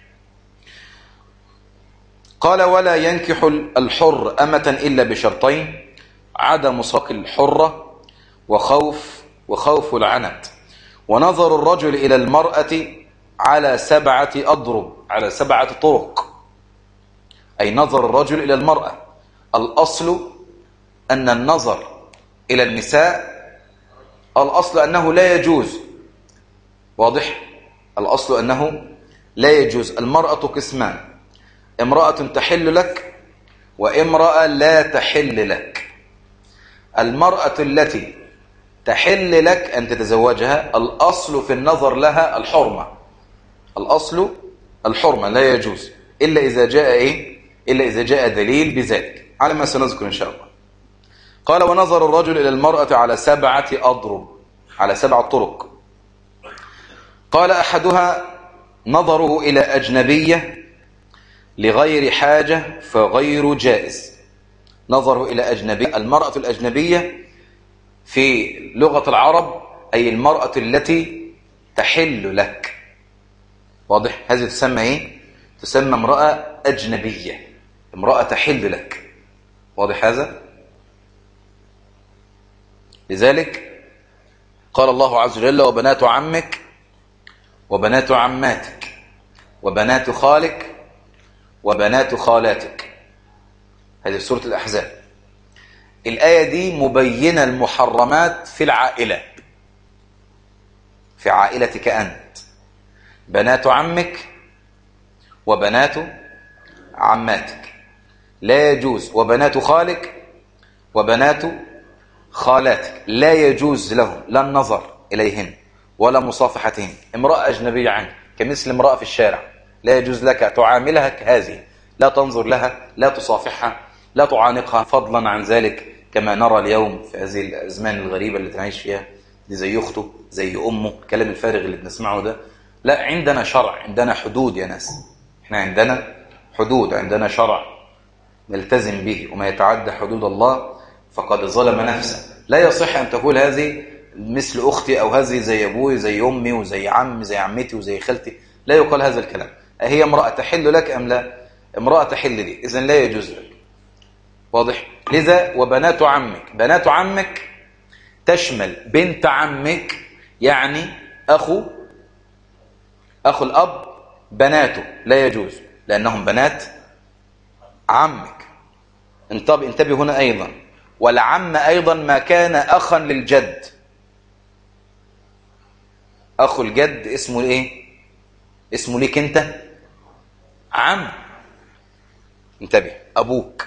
قال ولا ينكح الحر أمة إلا بشرطين: عدم صك الحرة وخوف وخوف العنت، ونظر الرجل إلى المرأة على سبعة أضرب، على سبعة طرق، أي نظر الرجل إلى المرأة. الأصل أن النظر إلى النساء، الأصل أنه لا يجوز. واضح؟ الأصل أنه لا يجوز. المرأة قسمان: امرأة تحل لك وامرأة لا تحل لك. المرأة التي تحل لك أن تتزوجها الأصل في النظر لها الحرمة، الأصل الحرمة، لا يجوز إلا إذا جاء إيه؟ إلا إذا جاء دليل بذلك، على ما سنذكر إن شاء الله. قال ونظر الرجل إلى المرأة على سبعة أضرب، على سبع طرق. قال أحدها نظره إلى أجنبية لغير حاجة فغير جائز. نظره إلى أجنبية، المرأة الأجنبية في لغة العرب أي المرأة التي تحل لك. واضح؟ هذه تسمى إيه؟ تسمى امرأة أجنبية، امرأة تحل لك. واضح هذا؟ لذلك قال الله عز وجل وبنات عمك وبنات عماتك وبنات خالك وبنات خالاتك. هذه سورة الأحزاب. الآية دي مبينة المحرمات في العائلة، في عائلتك أنت: بنات عمك وبنات عماتك لا يجوز، وبنات خالك وبنات خالاتك لا يجوز لهم لا النظر إليهن ولا مصافحتهن. امرأة أجنبية عنك كمثل امرأة في الشارع، لا يجوز لك تعاملها كهذه، لا تنظر لها، لا تصافحها، لا تعانقها. فضلا عن ذلك كما نرى اليوم في هذه الأزمان الغريبة اللي نعيش فيها، دي زي أخته زي أمه، الكلام الفارغ اللي بنسمعه ده. لا، عندنا شرع، عندنا حدود يا ناس، احنا عندنا حدود، عندنا شرع نلتزم به، وما يتعدى حدود الله فقد ظلم نفسه. لا يصح أن تقول هذه مثل أختي، أو هذه زي أبوي زي أمي وزي عمي زي عمتي وزي خالتي، لا يقال هذا الكلام. هي امرأة تحل لك أم لا؟ امرأة تحل لي، إذن لا يجوز لك. واضح؟ لذا وبنات عمك، بنات عمك تشمل بنت عمك، يعني أخو أخو الأب، بناته لا يجوز لأنهم بنات عمك. انتبه انتبه هنا أيضا. والعم أيضا ما كان أخا للجد. أخو الجد اسمه إيه؟ اسمه ليك أنت عم. انتبه، أبوك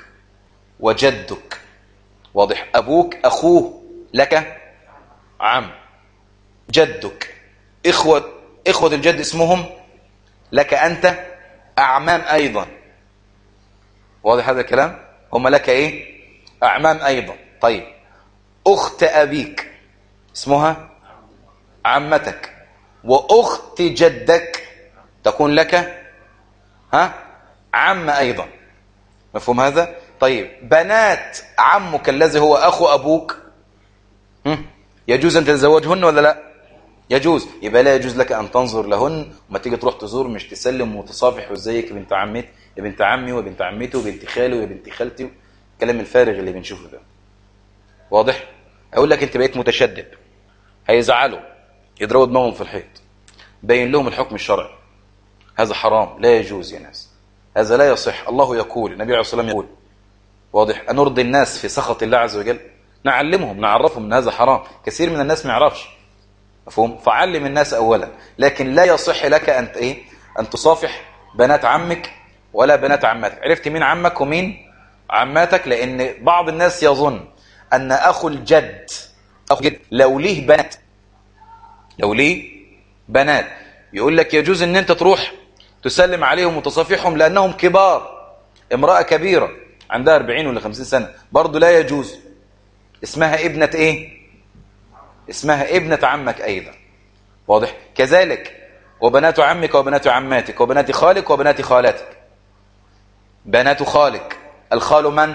وجدك. واضح؟ أبوك أخوه لك عم. جدك، إخوة إخوة الجد اسمهم لك أنت أعمام أيضا. واضح هذا الكلام؟ هم لك إيه؟ أعمام أيضا. طيب أخت أبيك اسمها عمتك، وأخت جدك تكون لك ها عم أيضا. مفهوم هذا؟ طيب بنات عمك الذي هو أخو أبوك يجوز أن تتزوجهن ولا لا؟ يجوز. يبقى لا يجوز لك أن تنظر لهن وما تيجي تروح تزور مش تسلم وتصافح وازيك يا بنت عمتي يا بنت عمي وبنت عمتي وبنت خالي وبنت خالتي، الكلام الفارغ اللي بنشوفه ده. واضح؟ أقول لك أنت بقيت متشدد، هيزعلوا يضربوا دماغهم في الحيط، بين لهم الحكم الشرعي. هذا حرام، لا يجوز يا ناس، هذا لا يصح. الله يقول، النبي عليه الصلاة والسلام يقول، واضح، أنرضي الناس في سخط الله عز وجل؟ نعلمهم نعرفهم ان هذا حرام. كثير من الناس ما يعرفش. مفهوم؟ فعلم الناس اولا. لكن لا يصح لك ان ايه ان تصافح بنات عمك ولا بنات عماتك. عرفت مين عمك ومين عماتك؟ لان بعض الناس يظن ان اخو الجد اخو الجد لو ليه بنات لو ليه بنات يقول لك يجوز ان انت تروح تسلم عليهم وتصافحهم لانهم كبار. امرأة كبيرة عندها أربعين ولا خمسين سنة برضو لا يجوز. اسمها ابنة ايه؟ اسمها ابنة عمك ايضا. واضح؟ كذلك وبنات عمك وبنات عماتك وبنات خالك وبنات خالاتك. بنات خالك، الخال من؟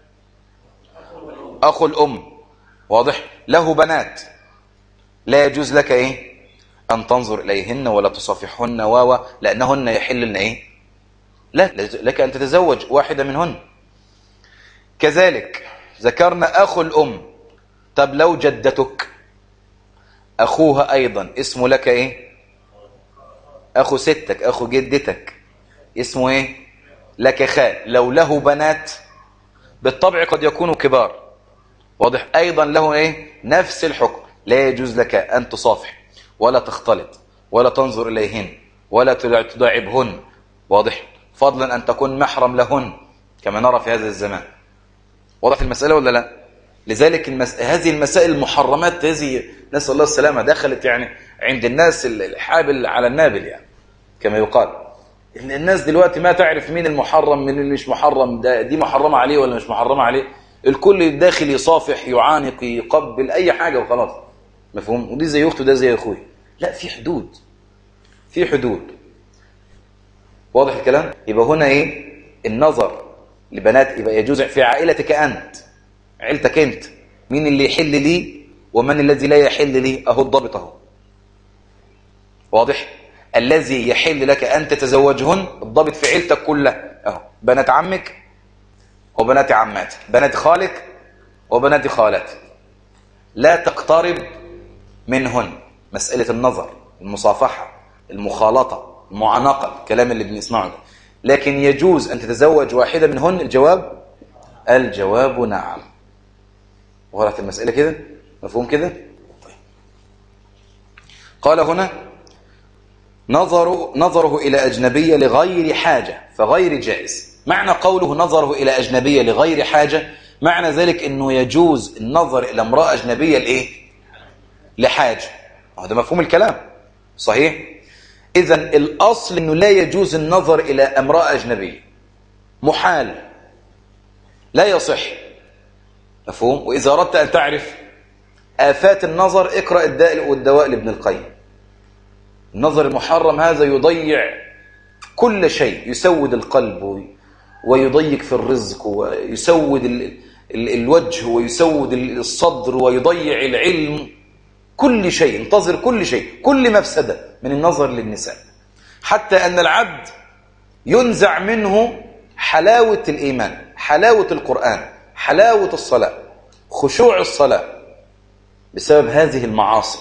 اخو الام. واضح؟ له بنات، لا يجوز لك ايه ان تنظر اليهن ولا تصافحهن واو لانهن يحلن ايه لا لك ان تتزوج واحدة منهن. كذلك ذكرنا اخو الام. طب لو جدتك اخوها ايضا اسمه لك ايه؟ اخو ستك، اخو جدتك اسمه ايه؟ لك خال. لو له بنات بالطبع قد يكونوا كبار. واضح؟ ايضا له ايه؟ نفس الحكم. لا يجوز لك ان تصافح ولا تختلط ولا تنظر اليهن ولا تداعبهن. واضح؟ فضلا ان تكون محرم لهن كما نرى في هذا الزمان. واضح المسألة ولا لا؟ لذلك المس... هذه المسائل المحرمات هذه نسأل الله السلامة دخلت يعني عند الناس الحابل على النابل يعني كما يقال. الناس دلوقتي ما تعرف مين المحرم من اللي مش محرم، ده دي محرمة عليه ولا مش محرمة عليه. الكل داخل يصافح يعانق يقبل أي حاجة وخلاص. مفهوم؟ ودي زي أخته ده زي أخوي. لا، في حدود، في حدود. واضح الكلام؟ يبقى هنا إيه؟ النظر لبنات يبقى يجوز في عائلتك أنت، عيلتك أنت، مين اللي يحل لي ومن الذي لا يحل لي. أهو الضابط أهو. واضح؟ الذي يحل لك أن تتزوجهن الضابط في عيلتك كلها أهو. بنات عمك وبنات عماتك، بنات خالك وبنات خالاتك، لا تقترب منهن. مسألة النظر، المصافحة، المخالطة، المعانقة، الكلام اللي بنسمعه ده. لكن يجوز أن تتزوج واحدة منهن. الجواب الجواب نعم. وغلط المسألة كده. مفهوم كده؟ طيب. قال هنا نظر نظره إلى أجنبية لغير حاجة فغير جائز. معنى قوله نظره إلى أجنبية لغير حاجة معنى ذلك أنه يجوز النظر إلى امرأة أجنبية لإيه؟ لحاجة. هذا مفهوم الكلام صحيح؟ إذن الأصل أنه لا يجوز النظر إلى امرأة أجنبية، محال، لا يصح. مفهوم؟ وإذا أردت أن تعرف آفات النظر اقرأ الداء والدواء لابن القيم. النظر المحرم هذا يضيع كل شيء، يسود القلب ويضيق في الرزق ويسود ال ال الوجه ويسود الصدر ويضيع العلم، كل شيء. انتظر كل شيء، كل مفسدة من النظر للنساء، حتى أن العبد ينزع منه حلاوة الإيمان، حلاوة القرآن، حلاوة الصلاة، خشوع الصلاة بسبب هذه المعاصي.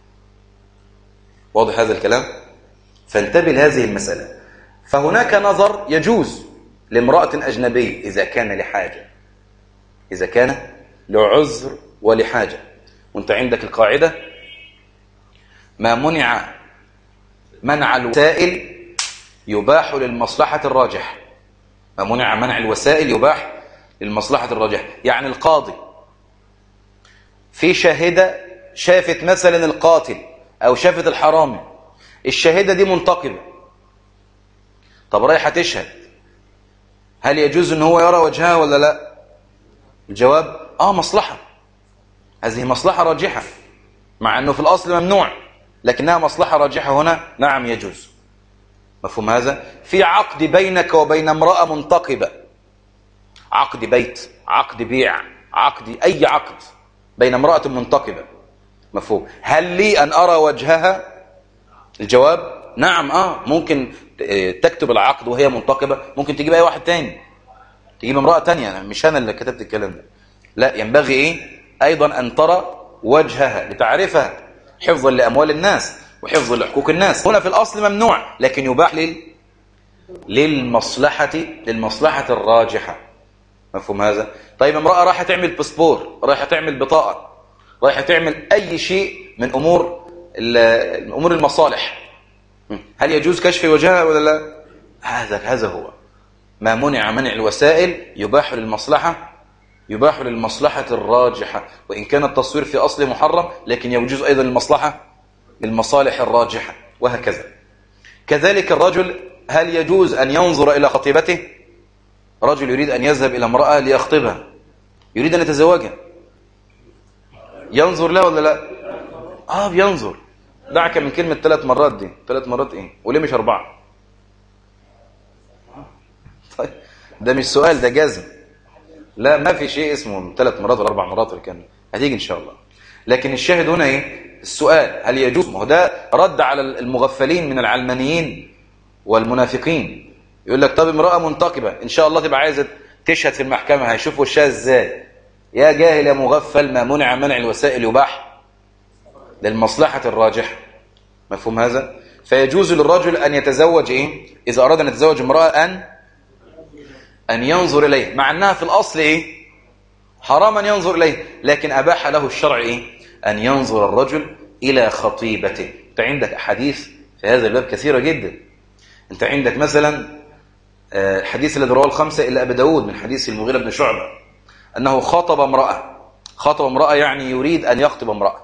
واضح هذا الكلام؟ فانتبه لهذه المسألة. فهناك نظر يجوز لامرأة أجنبية إذا كان لحاجة، إذا كان لعذر ولحاجة. وانت عندك القاعدة ما منع منع الوسائل يباح للمصلحة الراجح. ما منع منع الوسائل يباح للمصلحة الراجح. يعني القاضي في شاهدة شافت مثلا القاتل أو شافت الحرامي، الشاهدة دي منتقبة، طب رايحة تشهد، هل يجوز ان هو يرى وجهها ولا لا؟ الجواب اه مصلحة، هذه مصلحة راجحة، مع انه في الاصل ممنوع، لكنها مصلحة راجحة هنا، نعم يجوز. مفهوم هذا؟ في عقد بينك وبين امرأة منتقبة، عقد بيت، عقد بيع، عقد اي عقد بين امرأة منتقبة، مفهوم، هل لي ان ارى وجهها؟ الجواب نعم، اه ممكن تكتب العقد وهي منتقبة، ممكن تجيب اي واحد تاني، تجيب امرأة تانية، مش انا اللي كتبت الكلام ده، لا، ينبغي ايه ايضا ان ترى وجهها لتعرفها، حفظا لاموال الناس وحفظا لحقوق الناس. هنا في الاصل ممنوع، لكن يباح لل... للمصلحة للمصلحة الراجحة، مفهوم هذا؟ طيب امرأة رايحة تعمل باسبور، رايحة تعمل بطاقة، رايحة تعمل اي شيء من امور امور المصالح، هل يجوز كشف وجهها ولا لا؟ هذا هذا هو ما منع منع الوسائل، يباح للمصلحة يباح للمصلحة الراجحة، وإن كان التصوير في أصله محرم، لكن يجوز أيضا للمصلحة للمصالح الراجحة، وهكذا. كذلك الرجل، هل يجوز أن ينظر إلى خطيبته؟ رجل يريد أن يذهب إلى امرأة ليخطبها، يريد أن يتزوجها، ينظر لا ولا لا؟ آه بينظر. دعك من كلمة ثلاث مرات دي، ثلاث مرات إيه؟ وليه مش أربعة؟ طيب ده مش سؤال، ده جزم. لا، ما في شيء اسمه ثلاث مرات ولا أربع مرات، كان هتيجي إن شاء الله. لكن الشاهد هنا إيه؟ السؤال هل يجوز؟ ما هو ده رد على المغفلين من العلمانيين والمنافقين، يقول لك طب امرأة منتقبة إن شاء الله تبقى عايزة تشهد في المحكمة، هيشوف وشها إزاي؟ يا جاهل يا مغفل، ما منع منع الوسائل يباح للمصلحة الراجحة، مفهوم هذا؟ فيجوز للرجل أن يتزوج إيه؟ إذا أراد أن يتزوج امرأة أن أن ينظر إليه، مع أنها في الأصل إيه؟ حرام أن ينظر إليه، لكن أباح له الشرع إيه؟ أن ينظر الرجل إلى خطيبته. أنت عندك أحاديث في هذا الباب كثيرة جدا. أنت عندك مثلا الحديث الذي رواه الخمسة إلا أبي داود من حديث المغيرة بن شعبة أنه خاطب امرأة، خاطب امرأة يعني يريد أن يخطب امرأة،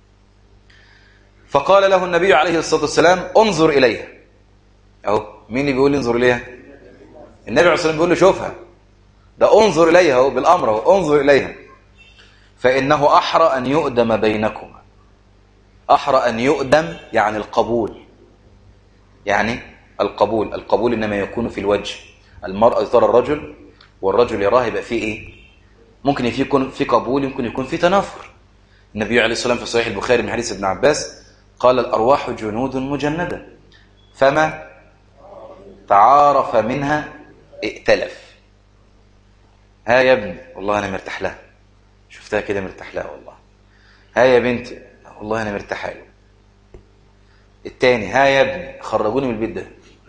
فقال له النبي عليه الصلاة والسلام انظر إليها. أهو مين اللي بيقول انظر إليها؟ النبي عليه الصلاة والسلام بيقول له شوفها، ده انظر إليها أهو بالأمر، أهو انظر إليها، فإنه أحرى أن يؤدم بينكما. أحرى أن يؤدم يعني القبول، يعني القبول القبول إنما يكون في الوجه. المرأة ترى الرجل والرجل يراه، يبقى فيه إيه؟ ممكن يكون في قبول، يمكن يكون في تنافر. النبي عليه الصلاة والسلام في صحيح البخاري من حديث ابن عباس قال الأرواح جنود مجندة، فما تعارف منها ائتلف. ها يا ابني والله أنا مرتاح لها، شفتها كده مرتاح لها والله. ها يا بنتي والله أنا مرتاح له. التاني ها يا ابني خرجوني من البيت ده،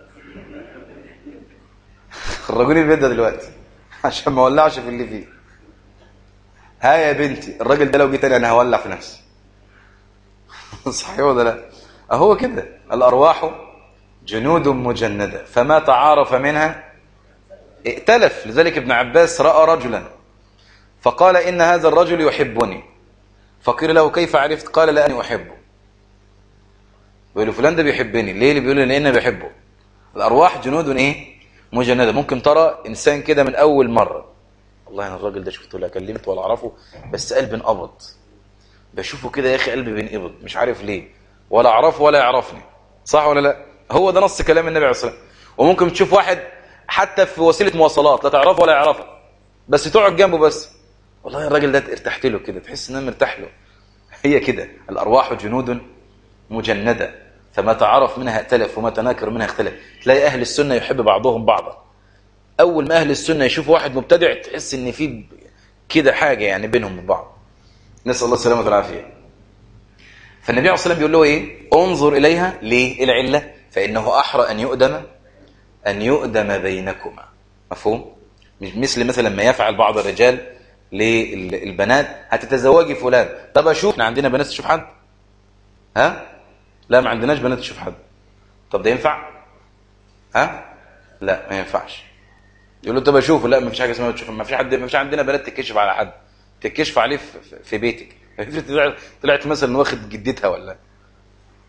خرجوني من البيت ده دلوقتي عشان ما اولعش في اللي فيه. ها يا بنتي الراجل ده لو جه تاني انا هولع في نفسي. صحيح ولا لا؟ اهو كده الارواح جنود مجندة، فما تعارف منها ائتلف. لذلك ابن عباس رأى رجلا فقال إن هذا الرجل يحبني، فقيل له كيف عرفت؟ قال لأني أحبه. بيقول له فلان ده بيحبني ليه؟ اللي بيقول له لأني بحبه. الأرواح جنود ايه؟ مجندة. ممكن ترى إنسان كده من أول مرة، والله أنا الراجل ده شفته لا كلمته ولا أعرفه، بس قلبي انقبض، بشوفه كده يا أخي قلبي بينقبض مش عارف ليه، ولا أعرفه ولا يعرفني. صح ولا لا؟ هو ده نص كلام النبي عليه الصلاة والسلام. وممكن تشوف واحد حتى في وسيلة مواصلات لا تعرفه ولا يعرفه، بس تقعد جنبه بس، والله الراجل ده ارتحت له كده، تحس ان انا مرتاح له. هي كده الارواح جنود مجندة، فما تعرف منها ائتلف وما تناكر منها اختلف. تلاقي اهل السنة يحب بعضهم بعضا، اول ما اهل السنة يشوفوا واحد مبتدع تحس ان في كده حاجة يعني بينهم من بعض. نسأل الله السلامة والعافية. فالنبي عليه الصلاة والسلام بيقول له ايه؟ انظر اليها. ليه؟ العلة فانه احرى ان يؤدم ان يؤدم بينكما. مفهوم؟ مش مثل مثلا ما يفعل بعض الرجال للبنات، هتتزوجي فلان، طب اشوف، احنا عندنا بنات تشوف حد؟ ها؟ لا ما عندناش بنات تشوف حد. طب ده ينفع؟ ها؟ لا ما ينفعش. يقول له طب اشوفه، لا ما فيش حاجه اسمها تشوف، ما فيش حد، ما فيش عندنا بنات تكشف على حد، تكشف عليه في, في بيتك. طلعت طلعت مثلا واخد جدتها ولا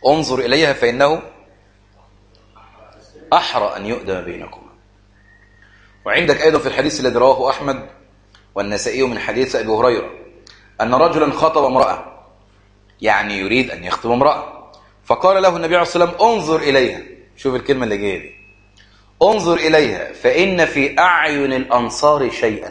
انظر إليها فإنه أحرى أن يؤدم بينكما. وعندك أيضا في الحديث الذي رواه أحمد والنسائي من حديث أبي هريرة أن رجلا خطب امرأة، يعني يريد أن يخطب امرأة، فقال له النبي عليه الصلاة والسلام انظر إليها. شوف الكلمة اللي جايه دي، انظر إليها فإن في أعين الأنصار شيئا.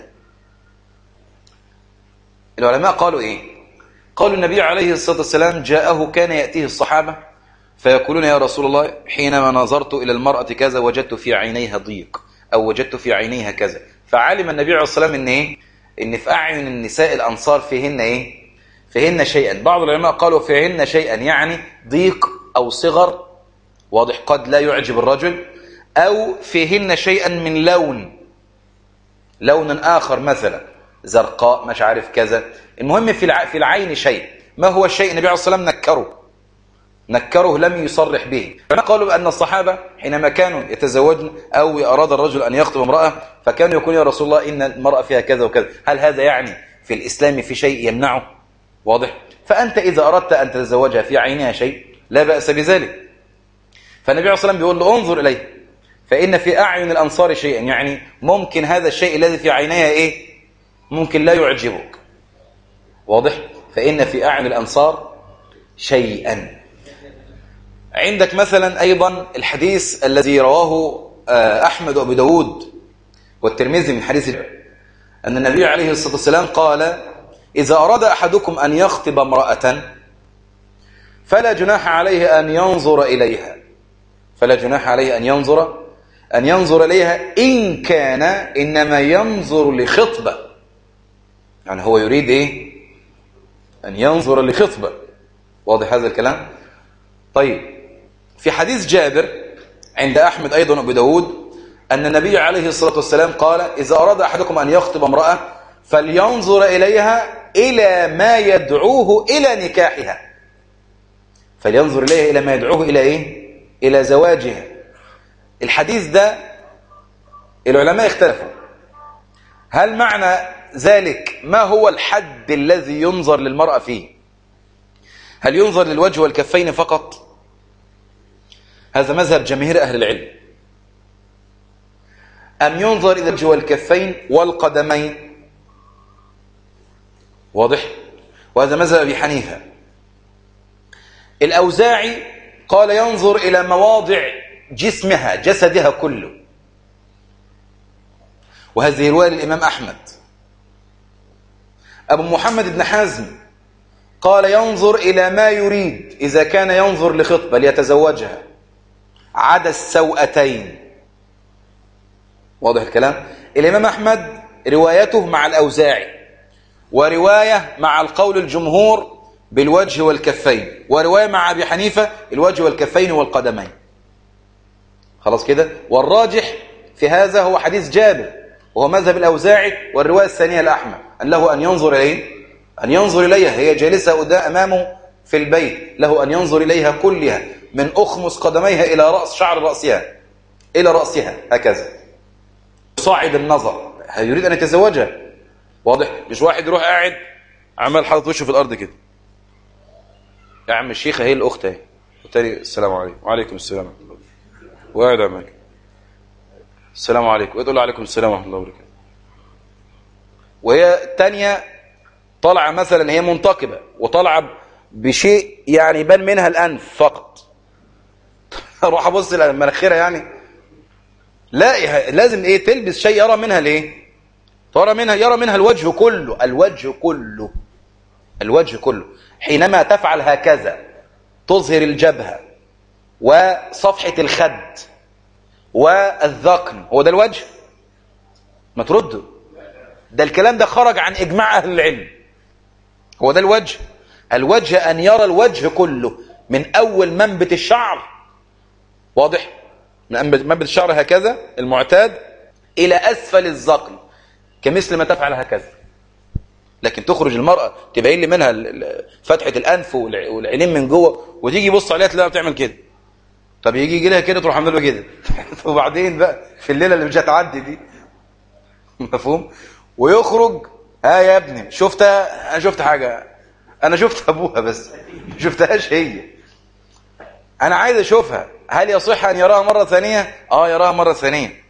العلماء قالوا إيه؟ قالوا النبي عليه الصلاة والسلام جاءه كان يأتيه الصحابة فيقولون يا رسول الله حينما نظرت إلى المرأة كذا وجدت في عينيها ضيق أو وجدت في عينيها كذا. فعلم النبي عليه الصلاة والسلام إن إيه؟ إن في أعين النساء الأنصار فيهن إيه؟ فيهن شيئا. بعض العلماء قالوا فيهن شيئا يعني ضيق أو صغر، واضح، قد لا يعجب الرجل، أو فيهن شيئا من لون، لون آخر مثلا زرقاء مش عارف كذا. المهم في في العين شيء. ما هو الشيء؟ النبي عليه الصلاة والسلام نكره نكره لم يصرح به. قالوا بأن الصحابة حينما كانوا يتزوجن أو أراد الرجل أن يخطب امرأة فكانوا يقولون يا رسول الله إن المرأة فيها كذا وكذا، هل هذا يعني في الإسلام في شيء يمنعه؟ واضح؟ فأنت إذا أردت أن تتزوجها في عينها شيء لا بأس بذلك. فالنبي عليه الصلاة والسلام بيقول له انظر إليه فإن في أعين الأنصار شيئا، يعني ممكن هذا الشيء الذي في عينيها إيه؟ ممكن لا يعجبك. واضح؟ فإن في أعين الأنصار شيئا. عندك مثلا أيضا الحديث الذي رواه أحمد وأبو داود والترمذي من حديث أن النبي عليه الصلاة والسلام قال إذا أراد أحدكم أن يخطب امرأة فلا جناح عليه أن ينظر إليها فلا جناح عليه أن ينظر أن ينظر إليها إن كان إنما ينظر لخطبة، يعني هو يريد إيه؟ أن ينظر لخطبة. واضح هذا الكلام؟ طيب، في حديث جابر عند أحمد أيضا أبو داود أن النبي عليه الصلاة والسلام قال إذا أراد أحدكم أن يخطب امرأة فلينظر إليها إلى ما يدعوه إلى نكاحها. فلينظر إليها إلى ما يدعوه إلى إيه؟ إلى زواجها. الحديث ده العلماء اختلفوا هل معنى ذلك ما هو الحد الذي ينظر للمرأة فيه؟ هل ينظر للوجه والكفين فقط؟ هذا مذهب جماهير أهل العلم. أم ينظر إلى الوجه والكفين والقدمين؟ واضح؟ وهذا مذهب أبي حنيفة. الأوزاعي قال ينظر إلى مواضع جسمها جسدها كله، وهذه رواية للإمام أحمد. أبو محمد بن حزم قال ينظر إلى ما يريد إذا كان ينظر لخطبة ليتزوجها عدا السوأتين. واضح الكلام؟ الإمام أحمد روايته مع الأوزاعي، ورواية مع القول الجمهور بالوجه والكفين، ورواية مع أبي حنيفة الوجه والكفين والقدمين. خلاص كده؟ والراجح في هذا هو حديث جابر وهو مذهب الأوزاعي، والرواية الثانية لأحمد أن له أن ينظر إليه أن ينظر إليها هي جالسة قدام أمامه في البيت، له أن ينظر إليها كلها من أخمص قدميها إلى رأس شعر رأسها إلى رأسها هكذا، صاعد النظر، يريد أن يتزوجها. واضح؟ مش واحد يروح قاعد عمال حاطط وشه في الأرض كده، يا عم الشيخة هي الأخت اهي، والتاني السلام عليكم. وعليكم السلام ورحمة الله، وقاعد عمال السلام عليكم، وتقول له عليكم السلام ورحمة الله وبركاته. وهي الثانية طالعة مثلا هي منتقبة وطالعة بشيء يعني يبان منها الأنف فقط، اروح ابص لمناخيرها يعني؟ لا، لازم ايه؟ تلبس شيء يرى منها الايه؟ ترى منها يرى منها الوجه كله، الوجه كله الوجه كله. حينما تفعل هكذا تظهر الجبهة وصفحة الخد والذقن، هو ده الوجه؟ ما ترده، ده الكلام ده خرج عن إجماع أهل العلم. هو ده الوجه؟ الوجه أن يرى الوجه كله من أول منبت الشعر، واضح؟ من منبت الشعر هكذا المعتاد إلى أسفل الذقن كمثل ما تفعل هكذا. لكن تخرج المرأة تبين لي منها فتحة الأنف والعينين من جوه، وتيجي يبص عليها تلاقيها بتعمل كده. طب يجي يجي لها كده تروح عامله كده وبعدين بقى في الليلة اللي مش هتعدي دي، مفهوم؟ ويخرج ها يا ابني شفتها؟ انا شفت حاجة، انا شفت ابوها بس ما شفتهاش هي. أنا عايز أشوفها، هل يصح أن يراها مرة ثانية؟ آه يراها مرة ثانية.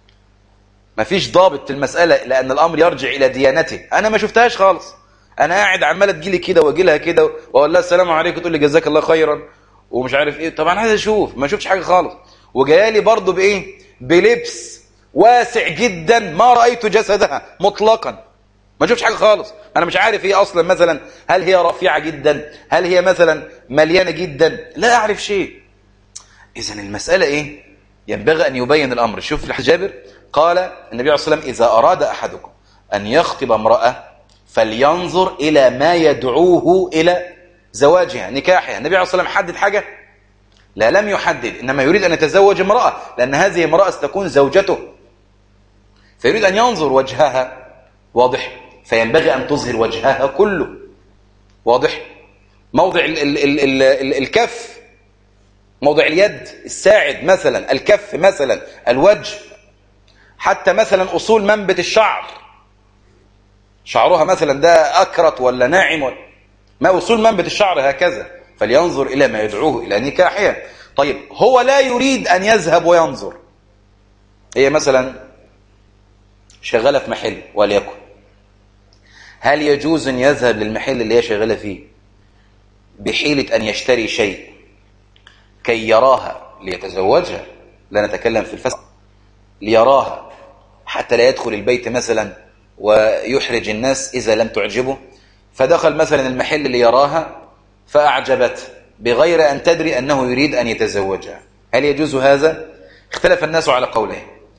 مفيش ضابط في المسألة لأن الأمر يرجع إلى ديانته. أنا ما شفتهاش خالص، أنا قاعد عمالة تجيلي كده وأجيلها كده وأقول لها السلام عليكم تقول لي جزاك الله خيرا ومش عارف إيه. طبعا عايز أشوف، ما شفتش حاجة خالص. وجايالي برضه بإيه؟ بلبس واسع جدا ما رأيت جسدها مطلقا، ما شفتش حاجة خالص. أنا مش عارف إيه أصلا، مثلا هل هي رفيعة جدا، هل هي مثلا مليانة جدا، لا أعرف شيء. إذن المسألة إيه؟ ينبغي أن يبين الأمر. شوف جابر قال النبي عليه الصلاة والسلام إذا أراد أحدكم أن يخطب امرأة فلينظر إلى ما يدعوه إلى زواجها نكاحها. النبي عليه الصلاة والسلام حدد حاجة؟ لا، لم يحدد، إنما يريد أن يتزوج امرأة لأن هذه امرأة ستكون زوجته، فيريد أن ينظر وجهها، واضح؟ فينبغي أن تظهر وجهها كله، واضح؟ موضع ال ال ال ال ال الكف، موضع اليد، الساعد مثلا، الكف مثلا، الوجه، حتى مثلا أصول منبت الشعر، شعرها مثلا ده أكرت ولا ناعم ولا ما أصول منبت الشعر هكذا، فلينظر إلى ما يدعوه إلى نكاحها. طيب هو لا يريد أن يذهب وينظر، هي مثلا شغالة في محل وليكن، هل يجوز أن يذهب للمحل اللي هي شغالة فيه بحيلة أن يشتري شيء كي يراها ليتزوجها؟ لا نتكلم في الفسق، ليراها حتى لا يدخل البيت مثلا ويحرج الناس إذا لم تعجبه، فدخل مثلا المحل ليراها فأعجبته بغير أن تدري أنه يريد أن يتزوجها، هل يجوز هذا؟ اختلف الناس على قوله.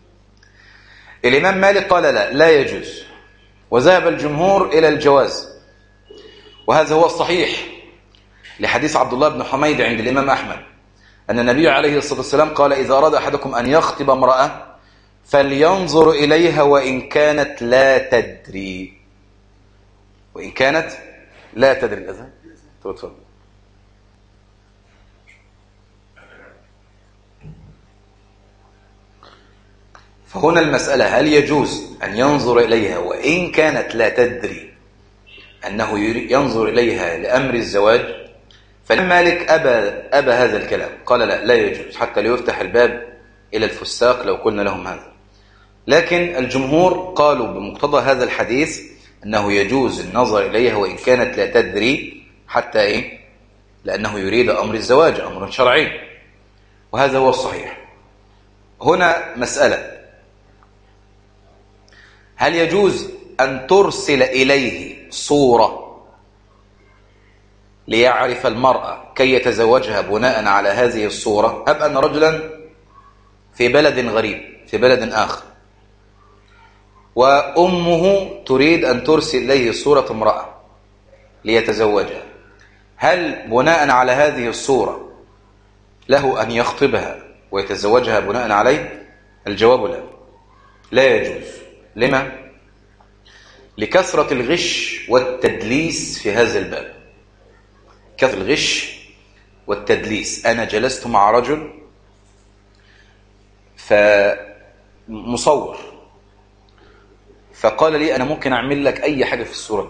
الإمام مالك قال لا لا يجوز، وذهب الجمهور إلى الجواز، وهذا هو الصحيح لحديث عبد الله بن حميد عند الإمام أحمد أن النبي عليه الصلاة والسلام قال إذا أراد أحدكم أن يخطب امرأة فلينظر إليها وإن كانت لا تدري، وإن كانت لا تدري. الأذان تفضل. فهنا المسألة هل يجوز أن ينظر إليها وإن كانت لا تدري أنه ينظر إليها لأمر الزواج؟ فمالك أبى, أبى هذا الكلام، قال لا لا يجوز حتى ليفتح الباب إلى الفساق لو قلنا لهم هذا. لكن الجمهور قالوا بمقتضى هذا الحديث أنه يجوز النظر إليها وإن كانت لا تدري، حتى إيه؟ لأنه يريد أمر الزواج، أمر شرعي، وهذا هو الصحيح. هنا مسألة، هل يجوز أن ترسل إليه صورة ليعرف المرأة كي يتزوجها بناء على هذه الصورة؟ هب أن رجلا في بلد غريب، في بلد آخر، وأمه تريد أن ترسل إليه صورة امرأة ليتزوجها، هل بناء على هذه الصورة له أن يخطبها ويتزوجها بناء عليه؟ الجواب لا، لا يجوز. لما؟ لكثرة الغش والتدليس في هذا الباب، كثرة الغش والتدليس. أنا جلست مع رجل فمصور فقال لي أنا ممكن أعمل لك أي حاجة في الصورة دي،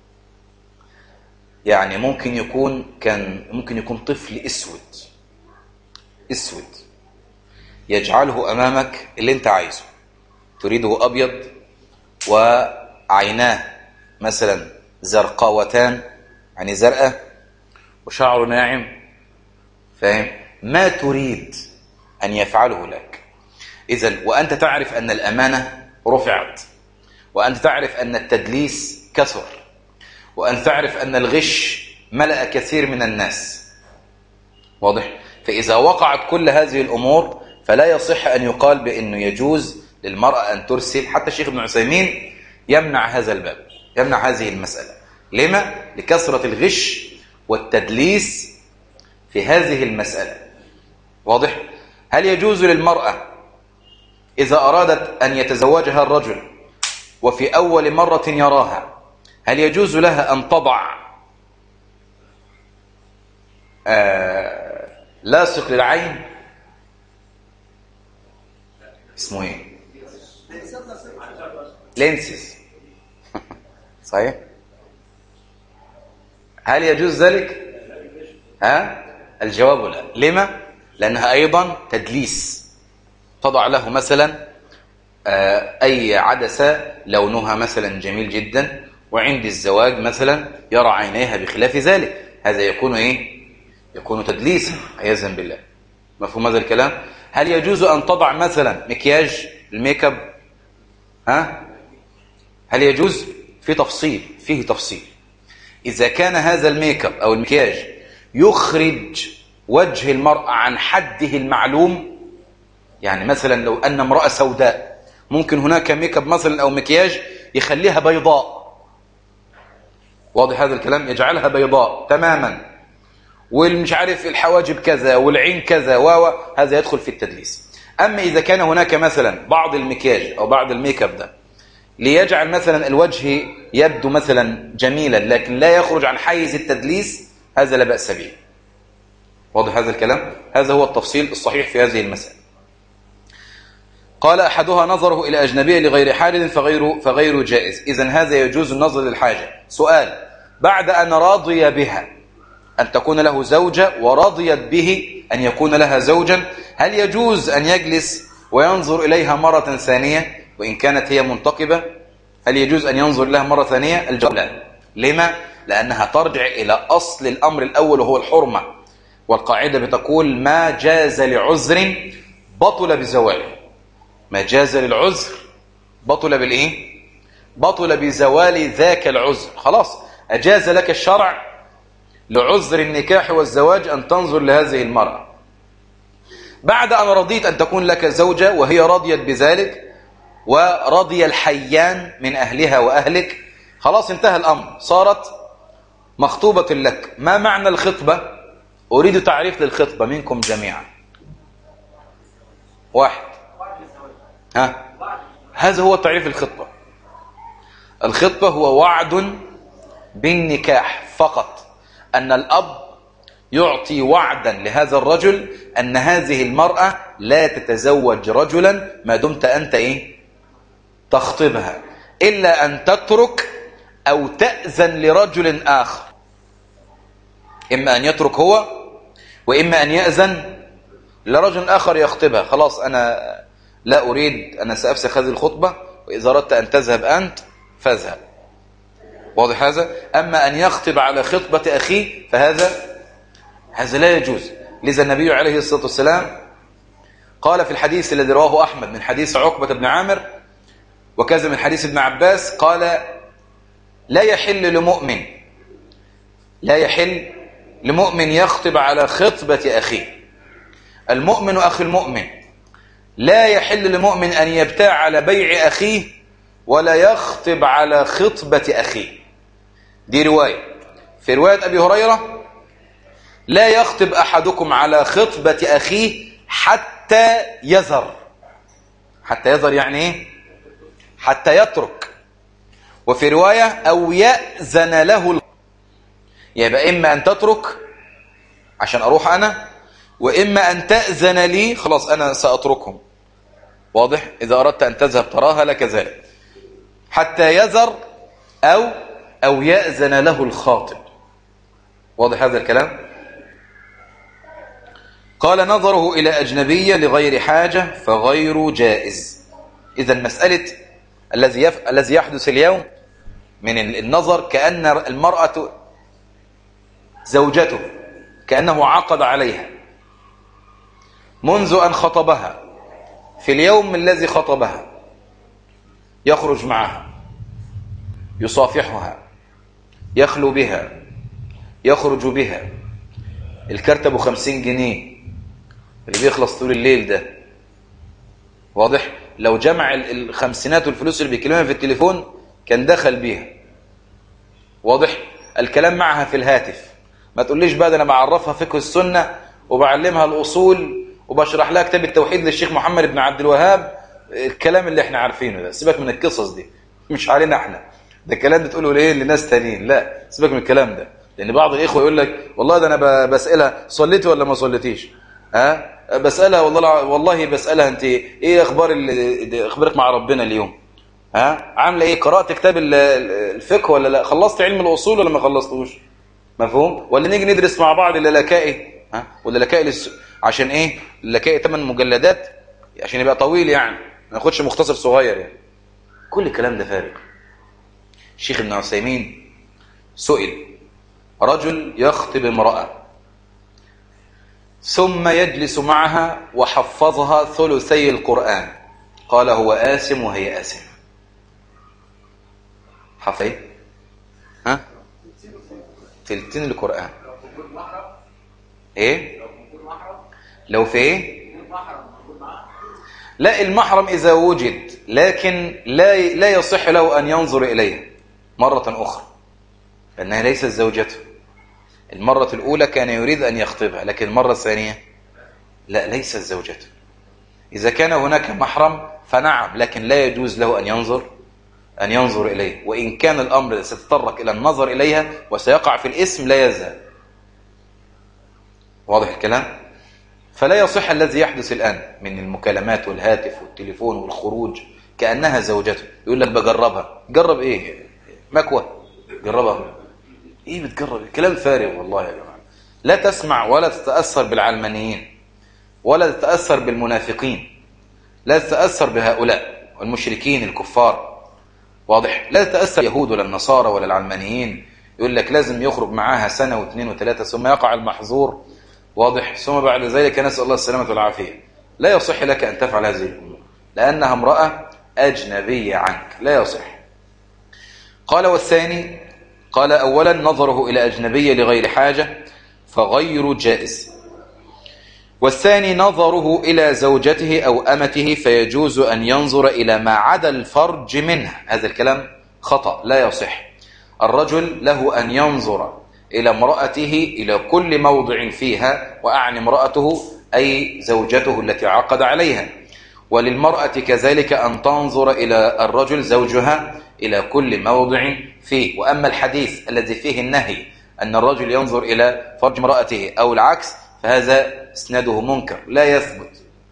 يعني ممكن يكون كان ممكن يكون طفل اسود اسود يجعله امامك اللي انت عايزه، تريده ابيض وعيناه مثلا زرقاوتان، يعني زرقاء، وشعره ناعم، فاهم؟ ما تريد ان يفعله لك. اذن وانت تعرف ان الامانه رفعت، وانت تعرف ان التدليس كثر، وأن تعرف أن الغش ملأ كثير من الناس، واضح؟ فإذا وقعت كل هذه الأمور فلا يصح أن يقال بأنه يجوز للمرأة أن ترسل. حتى الشيخ ابن عثيمين يمنع هذا الباب، يمنع هذه المسألة. لما؟ لكثرة الغش والتدليس في هذه المسألة، واضح؟ هل يجوز للمرأة إذا أرادت أن يتزوجها الرجل وفي أول مرة يراها، هل يجوز لها أن تضع آه لاصق للعين؟ اسمه ايه؟ لينسز. صحيح؟ هل يجوز ذلك؟ ها؟ الجواب لا. لما؟ لأنها أيضا تدليس. تضع له مثلا أي عدسة لونها مثلا جميل جدا، وعند الزواج مثلا يرى عينيها بخلاف ذلك، هذا يكون إيه؟ يكون تدليسا عياذا بالله. مفهوم هذا الكلام؟ هل يجوز أن تضع مثلا مكياج الميك اب؟ ها؟ هل يجوز؟ في تفصيل، فيه تفصيل. إذا كان هذا الميك اب أو المكياج يخرج وجه المرأة عن حده المعلوم، يعني مثلا لو أن امرأة سوداء ممكن هناك ميك اب مثلا أو مكياج يخليها بيضاء، واضح هذا الكلام؟ يجعلها بيضاء تماما، والمش عارف الحواجب كذا والعين كذا، وهذا يدخل في التدليس. أما إذا كان هناك مثلا بعض المكياج أو بعض الميك اب ده ليجعل مثلا الوجه يبدو مثلا جميلا لكن لا يخرج عن حيز التدليس، هذا لا بأس به. واضح هذا الكلام؟ هذا هو التفصيل الصحيح في هذه المسألة. قال أحدها نظره إلى أجنبية لغير حارد فغير, فغير جائز. إذن هذا يجوز النظر للحاجة. سؤال: بعد أن راضي بها أن تكون له زوجة ورضيت به أن يكون لها زوجا، هل يجوز أن يجلس وينظر إليها مرة ثانية وإن كانت هي منتقبة؟ هل يجوز أن ينظر لها مرة ثانية؟ الجواب لا. لما؟ لأنها ترجع إلى أصل الأمر الأول وهو الحرمة، والقاعدة بتقول ما جاز لعذر بطل بزواله. ما جاز للعذر بطل بالإيه؟ بطل بزوال ذاك العذر. خلاص أجاز لك الشرع لعذر النكاح والزواج أن تنظر لهذه المرأة. بعد أن رضيت أن تكون لك زوجة وهي رضيت بذلك ورضي الحيان من أهلها وأهلك، خلاص انتهى الأمر، صارت مخطوبة لك. ما معنى الخطبة؟ أريد تعريف للخطبة منكم جميعا. واحد. ها؟ هذا هو تعريف الخطبة. الخطبة هو وعد بالنكاح فقط، أن الأب يعطي وعدا لهذا الرجل أن هذه المرأة لا تتزوج رجلا ما دمت أنت إيه؟ تخطبها، إلا أن تترك أو تأذن لرجل آخر. إما أن يترك هو وإما أن يأذن لرجل آخر يخطبها. خلاص أنا لا أريد، أنا سأفسخ هذه الخطبة، وإذا أردت أن تذهب أنت فاذهب. واضح هذا؟ أما أن يخطب على خطبة أخيه فهذا هذا لا يجوز. لذا النبي عليه الصلاة والسلام قال في الحديث الذي رواه أحمد من حديث عقبة بن عامر وكذا من حديث ابن عباس، قال لا يحل لمؤمن لا يحل لمؤمن يخطب على خطبة أخيه. المؤمن أخي المؤمن، لا يحل لمؤمن أن يبتاع على بيع أخيه ولا يخطب على خطبة أخيه. دي رواية. في رواية أبي هريرة لا يخطب أحدكم على خطبة أخيه حتى يذر. حتى يذر يعني إيه؟ حتى يترك. وفي رواية أو يأذن له، يبقى إما أن تترك عشان أروح أنا، وإما أن تأذن لي، خلاص أنا سأتركهم. واضح؟ إذا أردت أن تذهب تراها لك ذلك. حتى يذر أو أو يأذن له الخاطب. واضح هذا الكلام؟ قال نظره إلى أجنبية لغير حاجة فغير جائز. إذا مسألة الذي يف... الذي يحدث اليوم من النظر كأن المرأة زوجته، كأنه عقد عليها منذ أن خطبها، في اليوم الذي خطبها يخرج معها، يصافحها، يخلو بها، يخرج بها. الكارت ابو خمسين جنيه اللي بيخلص طول الليل ده، واضح؟ لو جمع الخمسينات والفلوس اللي بيكلمها في التليفون كان دخل بيها. واضح؟ الكلام معها في الهاتف. ما تقوليش بقى ده انا بعرفها فقه السنة وبعلمها الأصول وبشرح لها كتاب التوحيد للشيخ محمد بن عبد الوهاب. الكلام اللي احنا عارفينه ده سيبك من القصص دي، مش علينا احنا، ده الكلام ده تقوله ليه لناس تانيين. لا سيبك من الكلام ده، لان بعض الاخوه يقول لك والله ده انا بسالها صليتي ولا ما صليتيش، ها بسالها والله والله بسالها انت ايه اخبار اخبارك مع ربنا اليوم، ها عامله ايه، قرات كتاب الفقه ولا لا، خلصت علم الاصول ولا ما خلصتوش، مفهوم؟ ولا نيجي ندرس مع بعض اللالكائي، ها؟ ولا لكائي للس... عشان ايه لكائي ثمان مجلدات عشان يبقى طويل يعني ما ياخدش مختصر صغير يعني. كل الكلام ده فارغ. الشيخ ابن عثيمين سئل رجل يخطب امرأة ثم يجلس معها وحفظها ثلثي القرآن، قال هو آثم وهي آثم. حفظ ايه؟ ها؟ تلتين القرآن. ايه؟ لو في ايه؟ لا المحرم إذا وجد، لكن لا لا يصح له أن ينظر إليه مرة أخرى لأنها ليست زوجته. المرة الأولى كان يريد أن يخطبها، لكن المرة الثانية لا ليست زوجته. إذا كان هناك محرم فنعم، لكن لا يجوز له أن ينظر أن ينظر إليه، وإن كان الأمر سيتطرق إلى النظر إليها وسيقع في الإثم لا يزال. واضح الكلام؟ فلا يصح الذي يحدث الآن من المكالمات والهاتف والتليفون والخروج كأنها زوجته. يقول لك بجربها. جرب إيه؟ مكوى جربها. إيه بتجرب؟ الكلام فارغ والله يا جماعة. لا تسمع ولا تتأثر بالعلمانيين ولا تتأثر بالمنافقين، لا تتأثر بهؤلاء والمشركين الكفار. واضح؟ لا تتأثر اليهود ولا النصارى ولا العلمانيين. يقول لك لازم يخرج معاها سنة واثنين وثلاثة ثم يقع المحظور. واضح؟ ثم بعد ذلك نسأل الله السلامة والعافية. لا يصح لك أن تفعل هذه الأمور لأنها امرأة أجنبية عنك، لا يصح. قال والثاني، قال أولا نظره إلى أجنبية لغير حاجة فغير جائز، والثاني نظره إلى زوجته أو أمته فيجوز أن ينظر إلى ما عدا الفرج منها. هذا الكلام خطأ لا يصح. الرجل له أن ينظر إلى امرأته إلى كل موضع فيها، وأعني امرأته أي زوجته التي عقد عليها، وللمرأة كذلك أن تنظر إلى الرجل زوجها إلى كل موضع فيه. وأما الحديث الذي فيه النهي أن الرجل ينظر إلى فرج امرأته أو العكس فهذا اسناده منكر لا يثبت.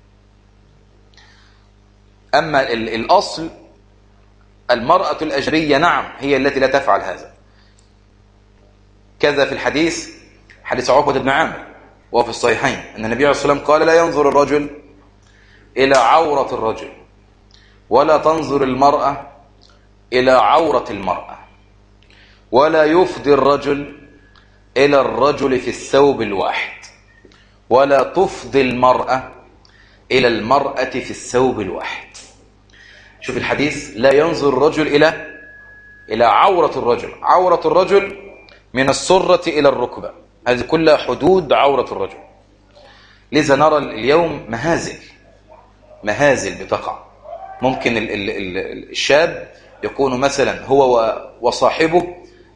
أما الأصل المرأة الأجنبية نعم هي التي لا تفعل هذا. كذا في الحديث حديث عقبة بن عامر وهو في الصحيحين أن النبي عليه الصلاة والسلام قال لا ينظر الرجل إلى عورة الرجل ولا تنظر المرأة إلى عورة المرأة ولا يفضي الرجل إلى الرجل في الثوب الواحد ولا تفضي المرأة إلى المرأة في الثوب الواحد. شوف الحديث لا ينظر الرجل إلى إلى عورة الرجل. عورة الرجل من السرة إلى الركبة، هذه كلها حدود عورة الرجل. لذا نرى اليوم مهازل مهازل بتقع. ممكن ال ال ال الشاب يكون مثلا هو وصاحبه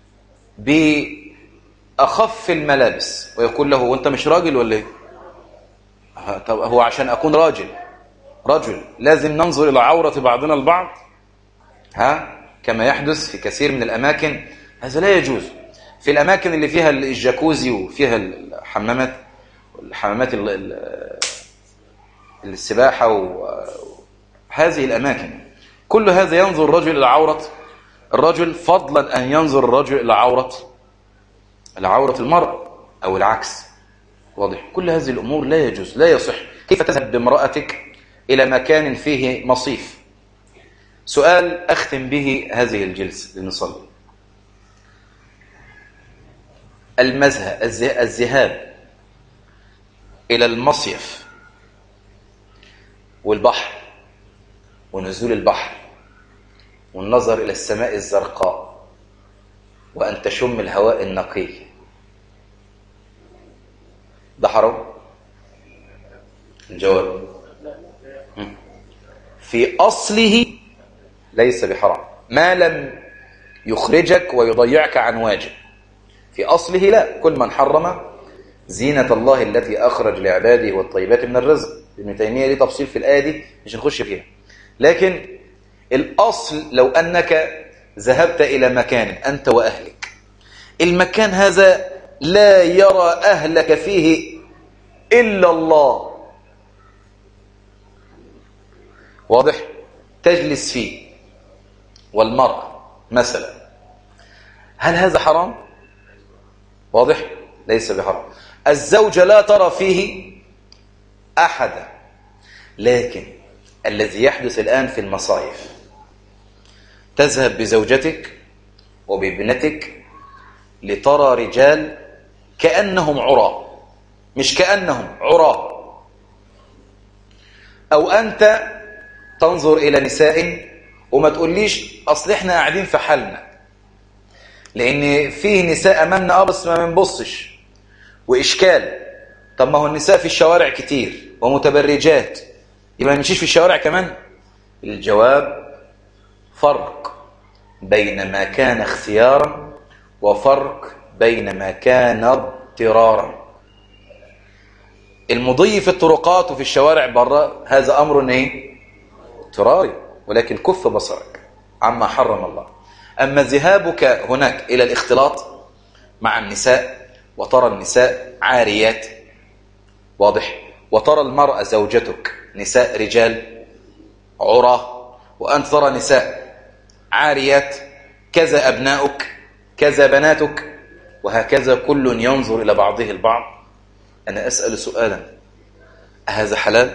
بأخف الملابس ويقول له وانت مش راجل ولا ايه؟ طب هو عشان أكون راجل رجل لازم ننظر إلى عورة بعضنا البعض؟ ها كما يحدث في كثير من الأماكن. هذا لا يجوز. في الأماكن اللي فيها الجاكوزي وفيها الحمامات الحمامات السباحة وهذه الأماكن كل هذا ينظر الرجل إلى عورة الرجل فضلا أن ينظر الرجل إلى عورة إلى عورة المرأة أو العكس. واضح؟ كل هذه الأمور لا يجوز لا يصح. كيف تذهب بامرأتك إلى مكان فيه مصيف؟ سؤال أختم به هذه الجلسة لنصلي. المزهى الذهاب إلى المصيف والبحر ونزول البحر والنظر إلى السماء الزرقاء وأن تشم الهواء النقي ده حرام؟ الجواب في أصله ليس بحرام ما لم يخرجك ويضيعك عن واجب. في أصله لا. كل من حرم زينة الله التي أخرج لعباده والطيبات من الرزق. ابن تيمية ليه تفصيل في الآية دي مش نخش فيها. لكن الأصل لو أنك ذهبت إلى مكان أنت وأهلك، المكان هذا لا يرى أهلك فيه إلا الله، واضح؟ تجلس فيه والمرأة مثلا، هل هذا حرام؟ واضح؟ ليس بحرام. الزوجة لا ترى فيه أحدا. لكن الذي يحدث الآن في المصايف، تذهب بزوجتك وبابنتك لترى رجال كأنهم عراة، مش كأنهم عراة، أو أنت تنظر إلى نساء وما تقوليش أصل إحنا قاعدين في حالنا، لأن فيه نساء أمامنا أبس ما منبصش وإشكال. طب ما هو النساء في الشوارع كتير ومتبرجات، يبقى ما نمشيش في الشوارع كمان؟ الجواب فرق بين ما كان اختيارا وفرق بين ما كان اضطرارا. المضي في الطرقات وفي الشوارع بره هذا أمر ايه؟ اضطراري، ولكن كف بصرك عما حرم الله. أما ذهابك هناك إلى الاختلاط مع النساء وترى النساء عاريات، واضح، وترى المرأة زوجتك نساء رجال عراه، وأنت ترى نساء عاريات، كذا أبناؤك كذا بناتك، وهكذا كل ينظر إلى بعضه البعض. أنا أسأل سؤالا، هذا حلال؟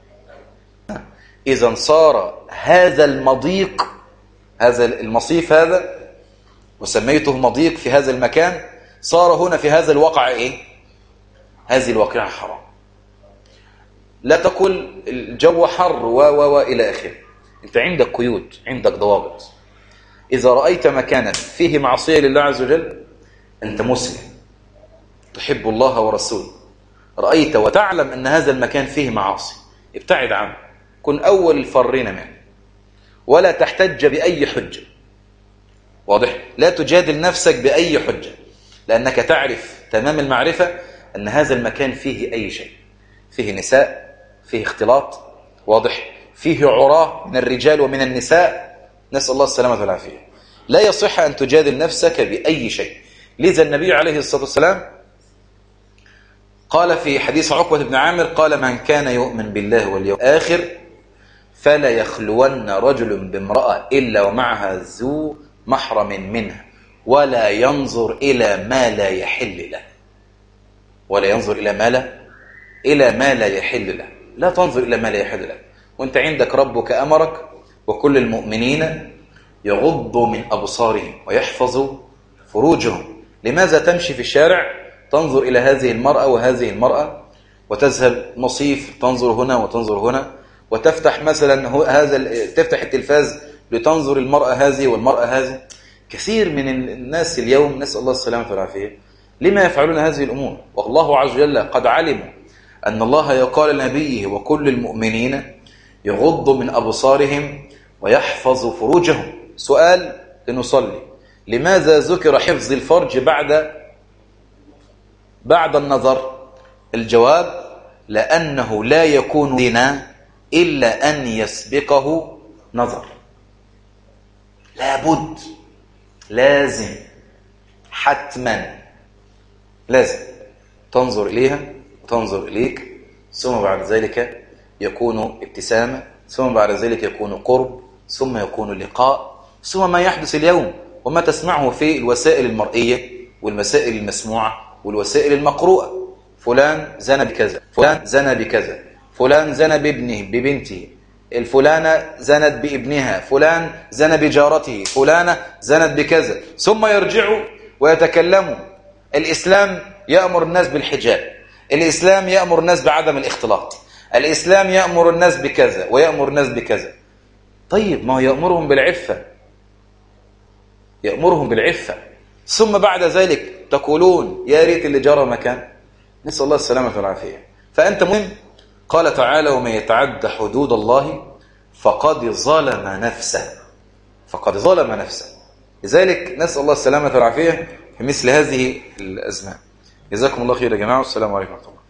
إذا صار هذا المضيق، هذا المصيف هذا وسميته مضيق في هذا المكان، صار هنا في هذا الواقع إيه؟ هذه الواقعة حرام. لا تقل الجو حر و و و إلى آخره. أنت عندك قيود، عندك ضوابط. إذا رأيت مكانا فيه معصية لله عز وجل، أنت مسلم تحب الله ورسوله، رأيت وتعلم أن هذا المكان فيه معاصي، ابتعد عنه، كن أول الفارين منه، ولا تحتج بأي حجة. واضح؟ لا تجادل نفسك بأي حجة، لأنك تعرف تمام المعرفة أن هذا المكان فيه أي شيء، فيه نساء، فيه اختلاط، واضح، فيه عراه من الرجال ومن النساء، نسأل الله السلامة والعافية. لا يصح أن تجادل نفسك بأي شيء. لذا النبي عليه الصلاة والسلام قال في حديث عقبة بن عامر، قال: من كان يؤمن بالله واليوم الآخر فلا يخلون رجل بامرأة إلا ومعها ذو محرم منها، ولا ينظر إلى ما لا يحل له. ولا ينظر إلى ما لا إلى ما لا يحل له. لا تنظر إلى ما لا يحل له، وانت عندك ربك أمرك وكل المؤمنين يغضوا من أبصارهم ويحفظوا فروجهم. لماذا تمشي في الشارع تنظر إلى هذه المرأة وهذه المرأة، وتذهب مصيف تنظر هنا وتنظر هنا، وتفتح مثلا هذا تفتح التلفاز لتنظر المرأة هذه والمرأة هذه؟ كثير من الناس اليوم نسأل الله السلامة والعافية لما يفعلون هذه الأمور، والله عز وجل قد علموا أن الله يقال لنبيه وكل المؤمنين يغضوا من أبصارهم ويحفظوا فروجهم. سؤال لنصلي: لماذا ذكر حفظ الفرج بعد بعد النظر؟ الجواب: لأنه لا يكون زنا إلا أن يسبقه نظر. لابد، لازم، حتما لازم تنظر إليها وتنظر إليك، ثم بعد ذلك يكون ابتسامة، ثم بعد ذلك يكون قرب، ثم يكون لقاء، ثم ما يحدث اليوم وما تسمعه في الوسائل المرئية والوسائل المسموعة والوسائل المقروءة. فلان زنى بكذا، فلان زنى بكذا، فلان زنى بابنه ببنته، الفلانة زنت بابنها، فلان زنى بجارته، فلانة زنت بكذا، ثم يرجعوا ويتكلموا. الإسلام يأمر الناس بالحجاب، الإسلام يأمر الناس بعدم الاختلاط، الإسلام يأمر الناس بكذا ويأمر الناس بكذا. طيب ما يأمرهم بالعفة، يأمرهم بالعفة، ثم بعد ذلك تقولون يا ريت اللي جرى مكان. نسأل الله السلامة والعافية. فأنت مهم. قال تعالى: ومن يتعد حدود الله فقد ظلم نفسه، فقد ظلم نفسه. لذلك نسأل الله السلامة والعافية في مثل هذه الأزمان. جزاكم الله خير يا جماعة، والسلام عليكم ورحمة الله.